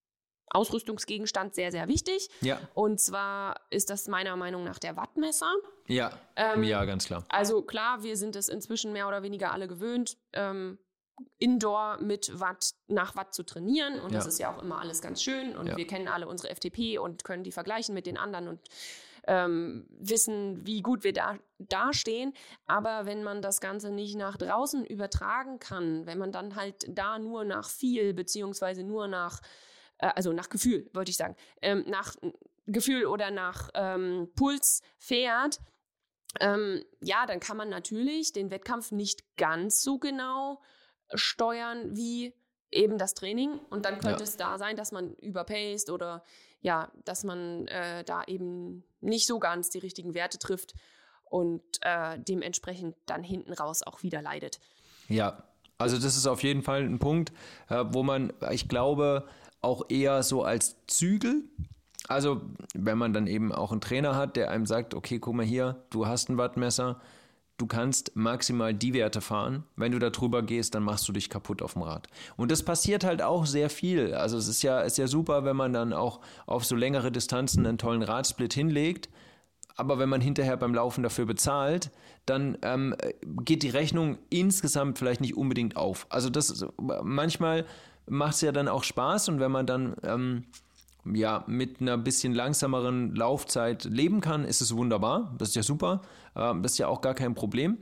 Ausrüstungsgegenstand sehr, sehr wichtig. Ja. Und zwar ist das meiner Meinung nach der Wattmesser. Ja, ähm, ja, ganz klar. Also klar, wir sind es inzwischen mehr oder weniger alle gewöhnt, ähm, Indoor mit Watt nach Watt zu trainieren und ja. das ist ja auch immer alles ganz schön und ja. wir kennen alle unsere F T P und können die vergleichen mit den anderen und ähm, wissen, wie gut wir da dastehen, aber wenn man das Ganze nicht nach draußen übertragen kann, wenn man dann halt da nur nach viel beziehungsweise nur nach, äh, also nach Gefühl, wollte ich sagen, ähm, nach Gefühl oder nach ähm, Puls fährt, ähm, ja, dann kann man natürlich den Wettkampf nicht ganz so genau steuern wie eben das Training und dann könnte ja. es da sein, dass man überpaced oder ja, dass man äh, da eben nicht so ganz die richtigen Werte trifft und äh, dementsprechend dann hinten raus auch wieder leidet. Ja, also das ist auf jeden Fall ein Punkt, äh, wo man, ich glaube, auch eher so als Zügel, also wenn man dann eben auch einen Trainer hat, der einem sagt, okay, guck mal hier, du hast ein Wattmesser, du kannst maximal die Werte fahren. Wenn du da drüber gehst, dann machst du dich kaputt auf dem Rad. Und das passiert halt auch sehr viel. Also es ist ja, ist ja super, wenn man dann auch auf so längere Distanzen einen tollen Radsplit hinlegt. Aber wenn man hinterher beim Laufen dafür bezahlt, dann ähm, geht die Rechnung insgesamt vielleicht nicht unbedingt auf. Also das manchmal macht es ja dann auch Spaß und wenn man dann ähm, ja, mit einer bisschen langsameren Laufzeit leben kann, ist es wunderbar. Das ist ja super. Das ist ja auch gar kein Problem.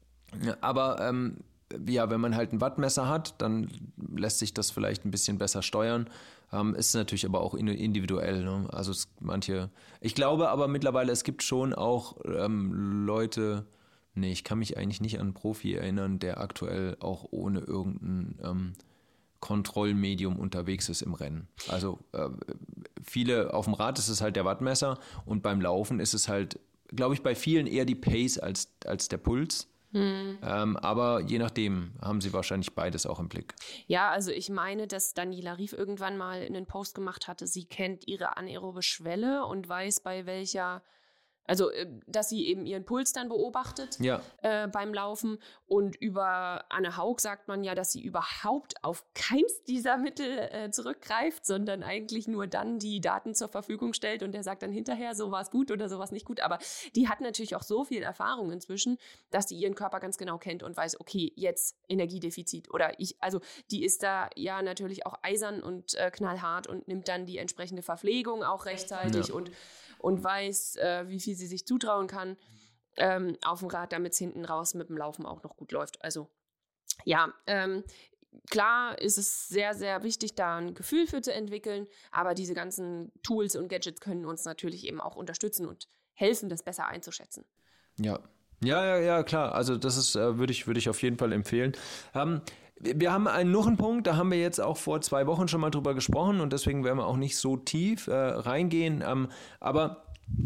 Aber ähm, ja, wenn man halt ein Wattmesser hat, dann lässt sich das vielleicht ein bisschen besser steuern. Ähm, ist natürlich aber auch individuell. Ne? Also es, manche, ich glaube aber mittlerweile, es gibt schon auch ähm, Leute, nee, ich kann mich eigentlich nicht an einen Profi erinnern, der aktuell auch ohne irgendein ähm, Kontrollmedium unterwegs ist im Rennen. Also äh, viele, auf dem Rad ist es halt der Wattmesser und beim Laufen ist es halt, glaube ich, bei vielen eher die Pace als, als der Puls. Hm. Ähm, aber je nachdem haben sie wahrscheinlich beides auch im Blick. Ja, also ich meine, dass Daniela Ryf irgendwann mal einen Post gemacht hatte, sie kennt ihre anaerobe Schwelle und weiß, bei welcher, also dass sie eben ihren Puls dann beobachtet ja. äh, beim Laufen. Und über Anne Haug sagt man ja, dass sie überhaupt auf keins dieser Mittel äh, zurückgreift, sondern eigentlich nur dann die Daten zur Verfügung stellt und der sagt dann hinterher, so war es gut oder so war es nicht gut. Aber die hat natürlich auch so viel Erfahrung inzwischen, dass die ihren Körper ganz genau kennt und weiß, okay, jetzt Energiedefizit oder ich, also die ist da ja natürlich auch eisern und äh, knallhart und nimmt dann die entsprechende Verpflegung auch rechtzeitig ja. und und weiß, äh, wie viel sie sich zutrauen kann ähm, auf dem Rad, damit es hinten raus mit dem Laufen auch noch gut läuft. Also ja, ähm, klar ist es sehr, sehr wichtig, da ein Gefühl für zu entwickeln, aber diese ganzen Tools und Gadgets können uns natürlich eben auch unterstützen und helfen, das besser einzuschätzen. Ja, ja, ja, ja, klar. Also das ist, äh, würde ich, würde ich auf jeden Fall empfehlen. Ähm, Wir haben einen noch einen Punkt, da haben wir jetzt auch vor zwei Wochen schon mal drüber gesprochen und deswegen werden wir auch nicht so tief äh, reingehen. Ähm, aber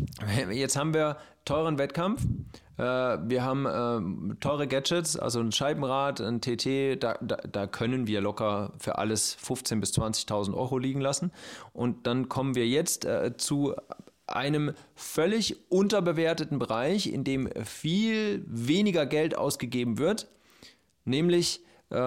jetzt haben wir teuren Wettkampf, äh, wir haben äh, teure Gadgets, also ein Scheibenrad, ein T T, da, da, da können wir locker für alles fünfzehntausend bis zwanzigtausend Euro liegen lassen. Und dann kommen wir jetzt äh, zu einem völlig unterbewerteten Bereich, in dem viel weniger Geld ausgegeben wird, nämlich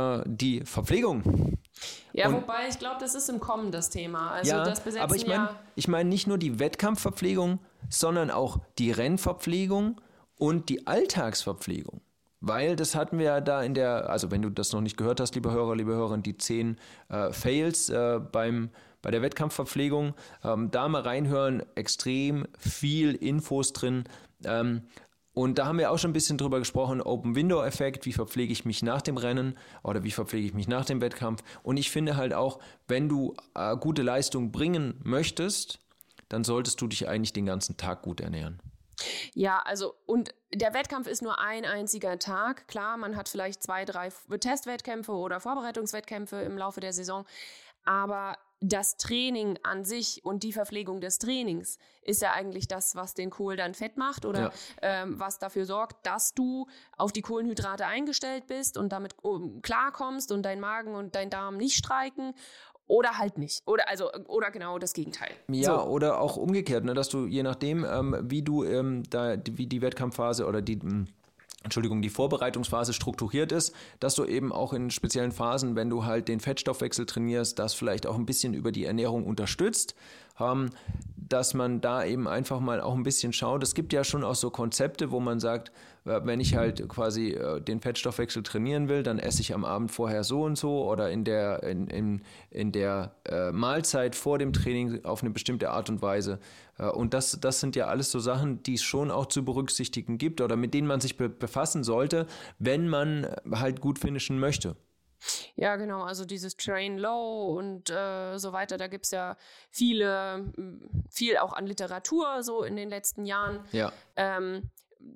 die Verpflegung. Ja, und, wobei ich glaube, das ist im Kommen das Thema. Also ja, das besetzen aber ich meine ja ich mein nicht nur die Wettkampfverpflegung, sondern auch die Rennverpflegung und die Alltagsverpflegung. Weil das hatten wir ja da in der, also wenn du das noch nicht gehört hast, liebe Hörer, liebe Hörerinnen, die zehn äh, Fails äh, beim, bei der Wettkampfverpflegung, ähm, da mal reinhören, extrem viel Infos drin. Ähm, Und da haben wir auch schon ein bisschen drüber gesprochen, Open-Window-Effekt, wie verpflege ich mich nach dem Rennen oder wie verpflege ich mich nach dem Wettkampf. Und ich finde halt auch, wenn du äh, gute Leistung bringen möchtest, dann solltest du dich eigentlich den ganzen Tag gut ernähren. Ja, also und der Wettkampf ist nur ein einziger Tag. Klar, man hat vielleicht zwei, drei Testwettkämpfe oder Vorbereitungswettkämpfe im Laufe der Saison, aber das Training an sich und die Verpflegung des Trainings ist ja eigentlich das, was den Kohl dann fett macht oder ja. ähm, was dafür sorgt, dass du auf die Kohlenhydrate eingestellt bist und damit um, klarkommst und dein Magen und dein Darm nicht streiken oder halt nicht. Oder also oder genau das Gegenteil. Ja, so. Oder auch umgekehrt, ne, dass du je nachdem, ähm, wie du ähm, da wie die Wettkampfphase oder die Entschuldigung, die Vorbereitungsphase strukturiert ist, dass du eben auch in speziellen Phasen, wenn du halt den Fettstoffwechsel trainierst, das vielleicht auch ein bisschen über die Ernährung unterstützt, ähm, dass man da eben einfach mal auch ein bisschen schaut. Es gibt ja schon auch so Konzepte, wo man sagt, äh, wenn ich halt quasi äh, den Fettstoffwechsel trainieren will, dann esse ich am Abend vorher so und so oder in der, in, in, in der äh, Mahlzeit vor dem Training auf eine bestimmte Art und Weise. Äh, und das, das sind ja alles so Sachen, die es schon auch zu berücksichtigen gibt oder mit denen man sich be- befassen sollte, wenn man halt gut finishen möchte. Ja, genau, also dieses Train Low und äh, so weiter, da gibt es ja viele, viel auch an Literatur so in den letzten Jahren. Ja. Ähm,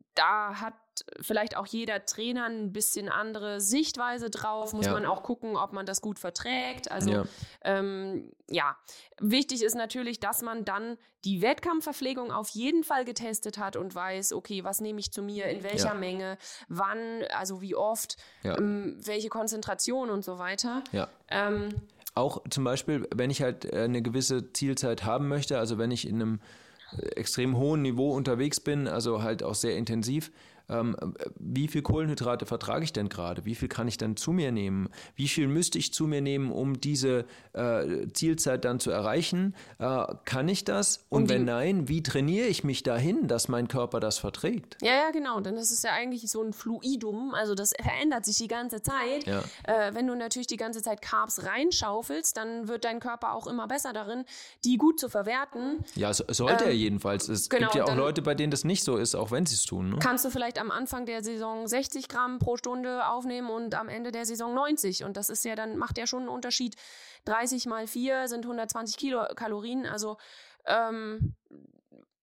da hat vielleicht auch jeder Trainer ein bisschen andere Sichtweise drauf, muss ja. man auch gucken, ob man das gut verträgt. Also ja. Ähm, ja, wichtig ist natürlich, dass man dann die Wettkampfverpflegung auf jeden Fall getestet hat und weiß, okay, was nehme ich zu mir, in welcher ja. Menge, wann, also wie oft, ja. ähm, welche Konzentration und so weiter. Ja. Ähm, auch zum Beispiel, wenn ich halt eine gewisse Zielzeit haben möchte, also wenn ich in einem extrem hohen Niveau unterwegs bin, also halt auch sehr intensiv, ähm, wie viel Kohlenhydrate vertrage ich denn gerade? Wie viel kann ich dann zu mir nehmen? Wie viel müsste ich zu mir nehmen, um diese äh, Zielzeit dann zu erreichen? Äh, kann ich das? Und, Und wenn nein, wie trainiere ich mich dahin, dass mein Körper das verträgt? Ja, ja, genau. Denn das ist ja eigentlich so ein Fluidum, also das verändert sich die ganze Zeit. Ja. Äh, wenn du natürlich die ganze Zeit Carbs reinschaufelst, dann wird dein Körper auch immer besser darin, die gut zu verwerten. Ja, so, sollte ähm, er jedenfalls. Es genau, gibt ja auch Leute, bei denen das nicht so ist, auch wenn sie es tun. Ne? Kannst du vielleicht am Anfang der Saison sechzig Gramm pro Stunde aufnehmen und am Ende der Saison neunzig. Und das ist ja dann, macht ja schon einen Unterschied. dreißig mal vier sind hundertzwanzig Kilokalorien. Also ähm,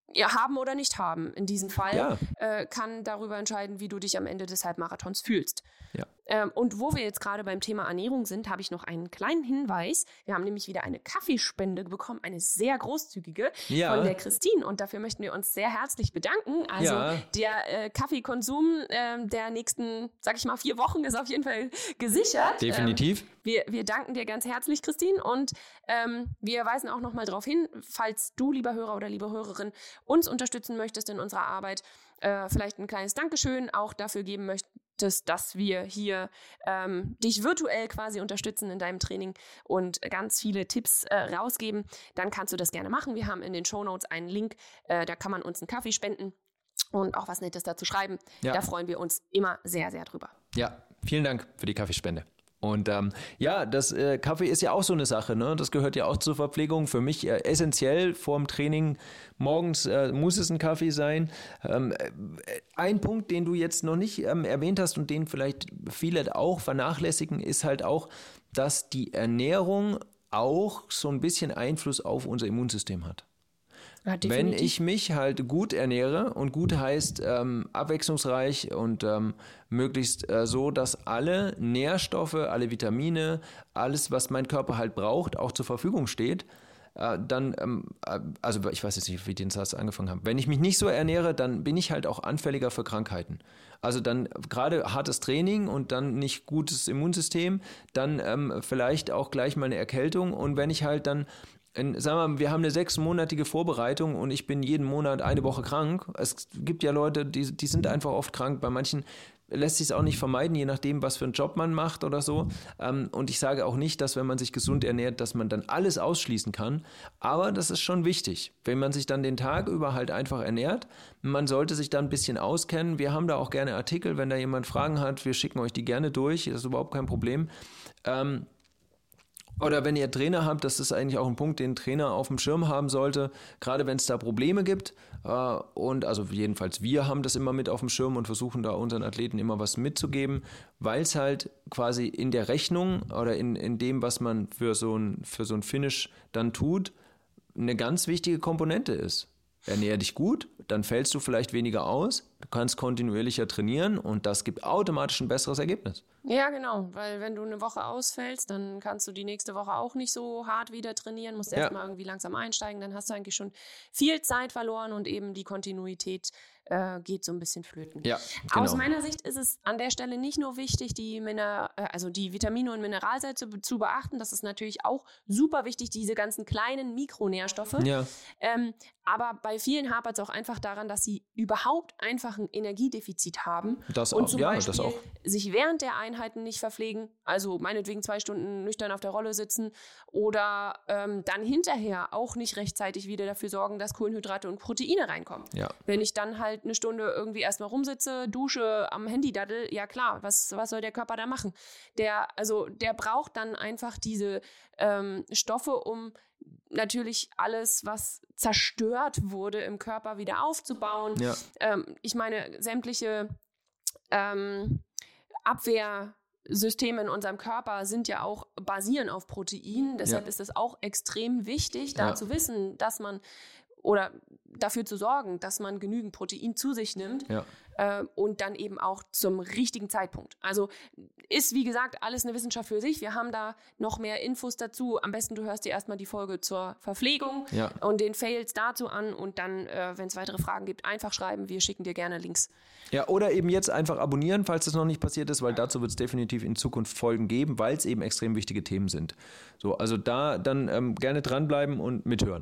ja, haben oder nicht haben. In diesem Fall ja. äh, kann darüber entscheiden, wie du dich am Ende des Halbmarathons fühlst. Ja. Ähm, und wo wir jetzt gerade beim Thema Ernährung sind, habe ich noch einen kleinen Hinweis. Wir haben nämlich wieder eine Kaffeespende bekommen, eine sehr großzügige ja. von der Christine. Und dafür möchten wir uns sehr herzlich bedanken. Also ja. der äh, Kaffeekonsum äh, der nächsten, sag ich mal, vier Wochen ist auf jeden Fall gesichert. Definitiv. Ähm, wir, wir danken dir ganz herzlich, Christine. Und ähm, wir weisen auch nochmal darauf hin, falls du, lieber Hörer oder liebe Hörerin, uns unterstützen möchtest in unserer Arbeit, äh, vielleicht ein kleines Dankeschön auch dafür geben möchtest, dass wir hier ähm, dich virtuell quasi unterstützen in deinem Training und ganz viele Tipps äh, rausgeben, dann kannst du das gerne machen. Wir haben in den Shownotes einen Link, äh, da kann man uns einen Kaffee spenden und auch was Nettes dazu schreiben. Ja. Da freuen wir uns immer sehr, sehr drüber. Ja, vielen Dank für die Kaffeespende. Und ähm, ja, das äh, Kaffee ist ja auch so eine Sache, ne? Das gehört ja auch zur Verpflegung. Für mich äh, essentiell vorm Training. Morgens äh, muss es ein Kaffee sein. Ähm, äh, ein Punkt, den du jetzt noch nicht ähm, erwähnt hast und den vielleicht viele auch vernachlässigen, ist halt auch, dass die Ernährung auch so ein bisschen Einfluss auf unser Immunsystem hat. Ja, wenn ich mich halt gut ernähre, und gut heißt ähm, abwechslungsreich und ähm, möglichst äh, so, dass alle Nährstoffe, alle Vitamine, alles, was mein Körper halt braucht, auch zur Verfügung steht, äh, dann, ähm, also ich weiß jetzt nicht, wie ich den Satz angefangen habe, wenn ich mich nicht so ernähre, dann bin ich halt auch anfälliger für Krankheiten. Also dann gerade hartes Training und dann nicht gutes Immunsystem, dann ähm, vielleicht auch gleich mal eine Erkältung, und wenn ich halt dann In, sagen wir mal, wir haben eine sechsmonatige Vorbereitung und ich bin jeden Monat eine Woche krank. Es gibt ja Leute, die, die sind einfach oft krank. Bei manchen lässt sich es auch nicht vermeiden, je nachdem, was für einen Job man macht oder so. Und ich sage auch nicht, dass wenn man sich gesund ernährt, dass man dann alles ausschließen kann. Aber das ist schon wichtig, wenn man sich dann den Tag über halt einfach ernährt. Man sollte sich dann ein bisschen auskennen. Wir haben da auch gerne Artikel, wenn da jemand Fragen hat. Wir schicken euch die gerne durch. Das ist überhaupt kein Problem. Ähm, Oder wenn ihr Trainer habt, das ist eigentlich auch ein Punkt, den ein Trainer auf dem Schirm haben sollte, gerade wenn es da Probleme gibt. Äh, und also jedenfalls wir haben das immer mit auf dem Schirm und versuchen da unseren Athleten immer was mitzugeben, weil es halt quasi in der Rechnung oder in, in dem, was man für so ein, für so ein Finish dann tut, eine ganz wichtige Komponente ist. Ernähr dich gut, dann fällst du vielleicht weniger aus, du kannst kontinuierlicher trainieren und das gibt automatisch ein besseres Ergebnis. Ja, genau, weil wenn du eine Woche ausfällst, dann kannst du die nächste Woche auch nicht so hart wieder trainieren, musst ja. erstmal irgendwie langsam einsteigen, dann hast du eigentlich schon viel Zeit verloren und eben die Kontinuität äh, geht so ein bisschen flöten. Ja, genau. Aus meiner Sicht ist es an der Stelle nicht nur wichtig, die, Miner- äh, also die Vitamine und Mineralsalze zu, zu beachten, das ist natürlich auch super wichtig, diese ganzen kleinen Mikronährstoffe. Ja. Ähm, aber bei vielen hapert es auch einfach daran, dass sie überhaupt einfach ein Energiedefizit haben das und auch, zum ja, Beispiel das auch. sich während der Einheiten nicht verpflegen, also meinetwegen zwei Stunden nüchtern auf der Rolle sitzen oder ähm, dann hinterher auch nicht rechtzeitig wieder dafür sorgen, dass Kohlenhydrate und Proteine reinkommen. Ja. Wenn ich dann halt eine Stunde irgendwie erstmal rumsitze, dusche, am Handy daddel, ja klar, was, was soll der Körper da machen? Der, also der braucht dann einfach diese ähm, Stoffe, um natürlich alles, was zerstört wurde im Körper, wieder aufzubauen. Ja. Ähm, ich meine, sämtliche ähm, Abwehrsysteme in unserem Körper sind ja auch basieren auf Protein. Deshalb ja. ist es auch extrem wichtig, da ja. zu wissen, dass man oder dafür zu sorgen, dass man genügend Protein zu sich nimmt ja. äh, und dann eben auch zum richtigen Zeitpunkt. Also ist, wie gesagt, alles eine Wissenschaft für sich. Wir haben da noch mehr Infos dazu. Am besten, du hörst dir erstmal die Folge zur Verpflegung ja. und den Fails dazu an und dann, äh, wenn es weitere Fragen gibt, einfach schreiben. Wir schicken dir gerne Links. Ja, oder eben jetzt einfach abonnieren, falls das noch nicht passiert ist, weil dazu wird es definitiv in Zukunft Folgen geben, weil es eben extrem wichtige Themen sind. So, also da dann ähm, gerne dranbleiben und mithören.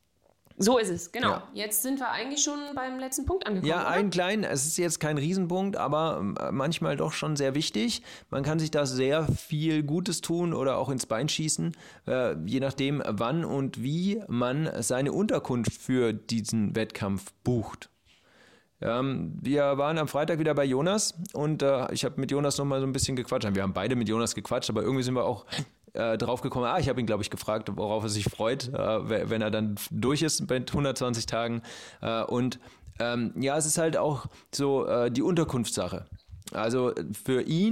So ist es, genau. Ja. Jetzt sind wir eigentlich schon beim letzten Punkt angekommen. Ja, oder? einen kleinen, es ist jetzt kein Riesenpunkt, aber manchmal doch schon sehr wichtig. Man kann sich da sehr viel Gutes tun oder auch ins Bein schießen, äh, je nachdem, wann und wie man seine Unterkunft für diesen Wettkampf bucht. Ähm, wir waren am Freitag wieder bei Jonas und äh, ich habe mit Jonas nochmal so ein bisschen gequatscht. Wir haben beide mit Jonas gequatscht, aber irgendwie sind wir auch äh, drauf gekommen. Ah, ich habe ihn, glaube ich, gefragt, worauf er sich freut, äh, wenn er dann durch ist mit hundertzwanzig Tagen. Äh, und ähm, ja, es ist halt auch so äh, die Unterkunftssache. Also für ihn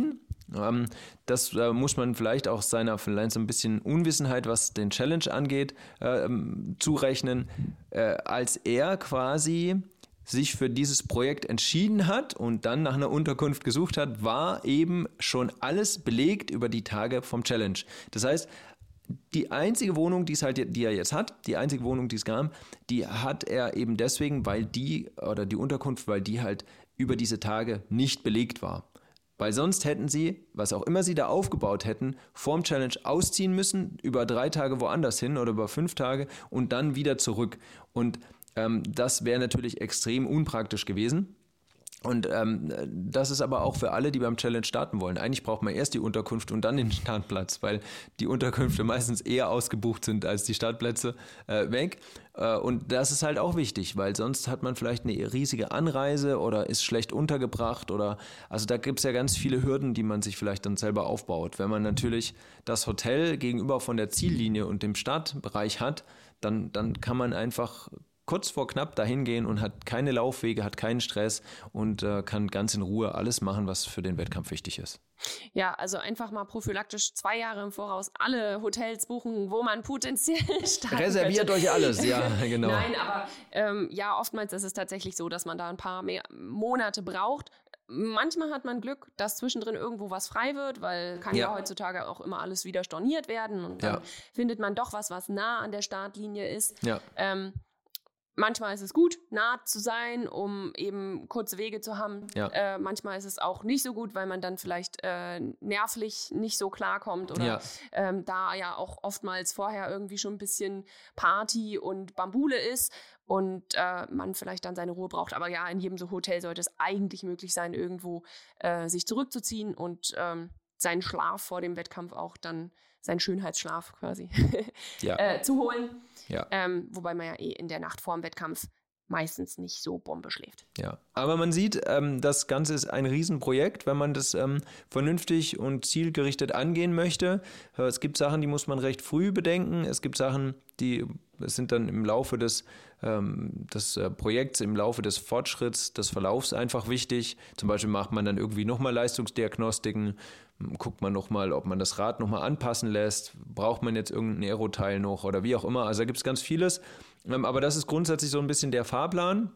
Ähm, das äh, muss man vielleicht auch seiner vielleicht so ein bisschen Unwissenheit, was den Challenge angeht, äh, zurechnen, äh, als er quasi sich für dieses Projekt entschieden hat und dann nach einer Unterkunft gesucht hat, war eben schon alles belegt über die Tage vom Challenge. Das heißt, die einzige Wohnung, die es halt, die er jetzt hat, die einzige Wohnung, die es gab, die hat er eben deswegen, weil die, oder die Unterkunft, weil die halt über diese Tage nicht belegt war. Weil sonst hätten sie, was auch immer sie da aufgebaut hätten, vorm Challenge ausziehen müssen, über drei Tage woanders hin oder über fünf Tage und dann wieder zurück. Und ähm, das wäre natürlich extrem unpraktisch gewesen. Und ähm, das ist aber auch für alle, die beim Challenge starten wollen. Eigentlich braucht man erst die Unterkunft und dann den Startplatz, weil die Unterkünfte meistens eher ausgebucht sind als die Startplätze äh, weg. Äh, und das ist halt auch wichtig, weil sonst hat man vielleicht eine riesige Anreise oder ist schlecht untergebracht oder, also da gibt es ja ganz viele Hürden, die man sich vielleicht dann selber aufbaut. Wenn man natürlich das Hotel gegenüber von der Ziellinie und dem Startbereich hat, dann, dann kann man einfach kurz vor knapp dahin gehen und hat keine Laufwege, hat keinen Stress und äh, kann ganz in Ruhe alles machen, was für den Wettkampf wichtig ist. Ja, also einfach mal prophylaktisch zwei Jahre im Voraus alle Hotels buchen, wo man potenziell starten Reserviert könnte. Euch alles, ja, genau. Nein, aber ähm, ja, oftmals ist es tatsächlich so, dass man da ein paar mehr Monate braucht. Manchmal hat man Glück, dass zwischendrin irgendwo was frei wird, weil kann ja, ja heutzutage auch immer alles wieder storniert werden und dann ja. findet man doch was, was nah an der Startlinie ist. Ja. Ähm, Manchmal ist es gut, nah zu sein, um eben kurze Wege zu haben. Ja. Äh, manchmal ist es auch nicht so gut, weil man dann vielleicht äh, nervlich nicht so klarkommt oder ja. Ähm, da ja auch oftmals vorher irgendwie schon ein bisschen Party und Bambule ist und äh, man vielleicht dann seine Ruhe braucht. Aber ja, in jedem so Hotel sollte es eigentlich möglich sein, irgendwo äh, sich zurückzuziehen und ähm, seinen Schlaf vor dem Wettkampf auch dann, seinen Schönheitsschlaf quasi, ja. äh, zu holen. Ja. Ähm, wobei man ja eh in der Nacht vor dem Wettkampf meistens nicht so Bombe schläft. Ja, aber man sieht, ähm, das Ganze ist ein Riesenprojekt, wenn man das ähm, vernünftig und zielgerichtet angehen möchte. Äh, es gibt Sachen, die muss man recht früh bedenken. Es gibt Sachen, die es sind dann im Laufe des, ähm, des äh, Projekts, im Laufe des Fortschritts, des Verlaufs einfach wichtig. Zum Beispiel macht man dann irgendwie nochmal Leistungsdiagnostiken, guckt man nochmal, ob man das Rad nochmal anpassen lässt, braucht man jetzt irgendein Aeroteil noch oder wie auch immer. Also da gibt es ganz vieles. Ähm, aber das ist grundsätzlich so ein bisschen der Fahrplan.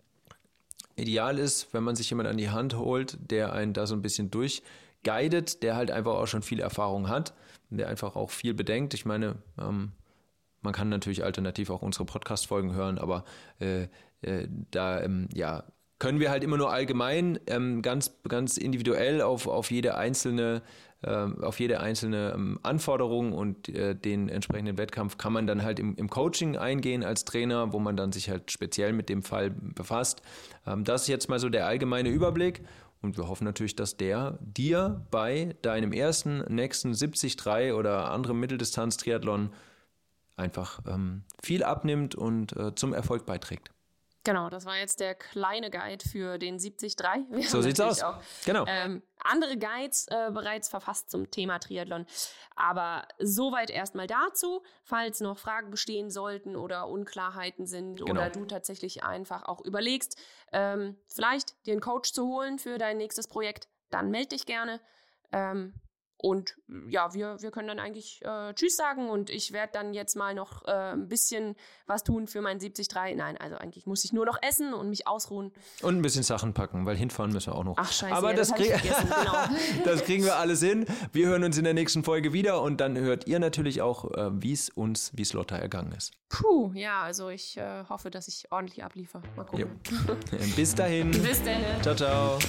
Ideal ist, wenn man sich jemand an die Hand holt, der einen da so ein bisschen durchguidet, der halt einfach auch schon viel Erfahrung hat, der einfach auch viel bedenkt. Ich meine, ähm, man kann natürlich alternativ auch unsere Podcast-Folgen hören, aber äh, äh, da, ähm, ja, können wir halt immer nur allgemein, ähm, ganz, ganz individuell auf, auf jede einzelne, ähm, auf jede einzelne ähm, Anforderung und äh, den entsprechenden Wettkampf kann man dann halt im, im Coaching eingehen als Trainer, wo man dann sich halt speziell mit dem Fall befasst. Ähm, das ist jetzt mal so der allgemeine Überblick. Und wir hoffen natürlich, dass der dir bei deinem ersten, nächsten siebzig drei oder anderem Mitteldistanz-Triathlon einfach ähm, viel abnimmt und äh, zum Erfolg beiträgt. Genau, das war jetzt der kleine Guide für den siebzig drei. Wir so sieht's aus. Auch, genau. Ähm, andere Guides äh, bereits verfasst zum Thema Triathlon. Aber soweit erstmal dazu. Falls noch Fragen bestehen sollten oder Unklarheiten sind genau. oder du tatsächlich einfach auch überlegst, ähm, vielleicht dir einen Coach zu holen für dein nächstes Projekt, dann melde dich gerne. Ähm, Und ja, wir, wir können dann eigentlich äh, Tschüss sagen und ich werde dann jetzt mal noch äh, ein bisschen was tun für mein siebzig drei. Nein, also eigentlich muss ich nur noch essen und mich ausruhen. Und ein bisschen Sachen packen, weil hinfahren müssen wir auch noch. Ach scheiße, aber ja, das, das, krieg- genau. das kriegen wir alles hin. Wir hören uns in der nächsten Folge wieder und dann hört ihr natürlich auch, äh, wie es uns, wie es Lotta ergangen ist. Puh, ja, also ich äh, hoffe, dass ich ordentlich abliefere. Mal gucken. Bis dahin. Bis dann. Ciao, ciao.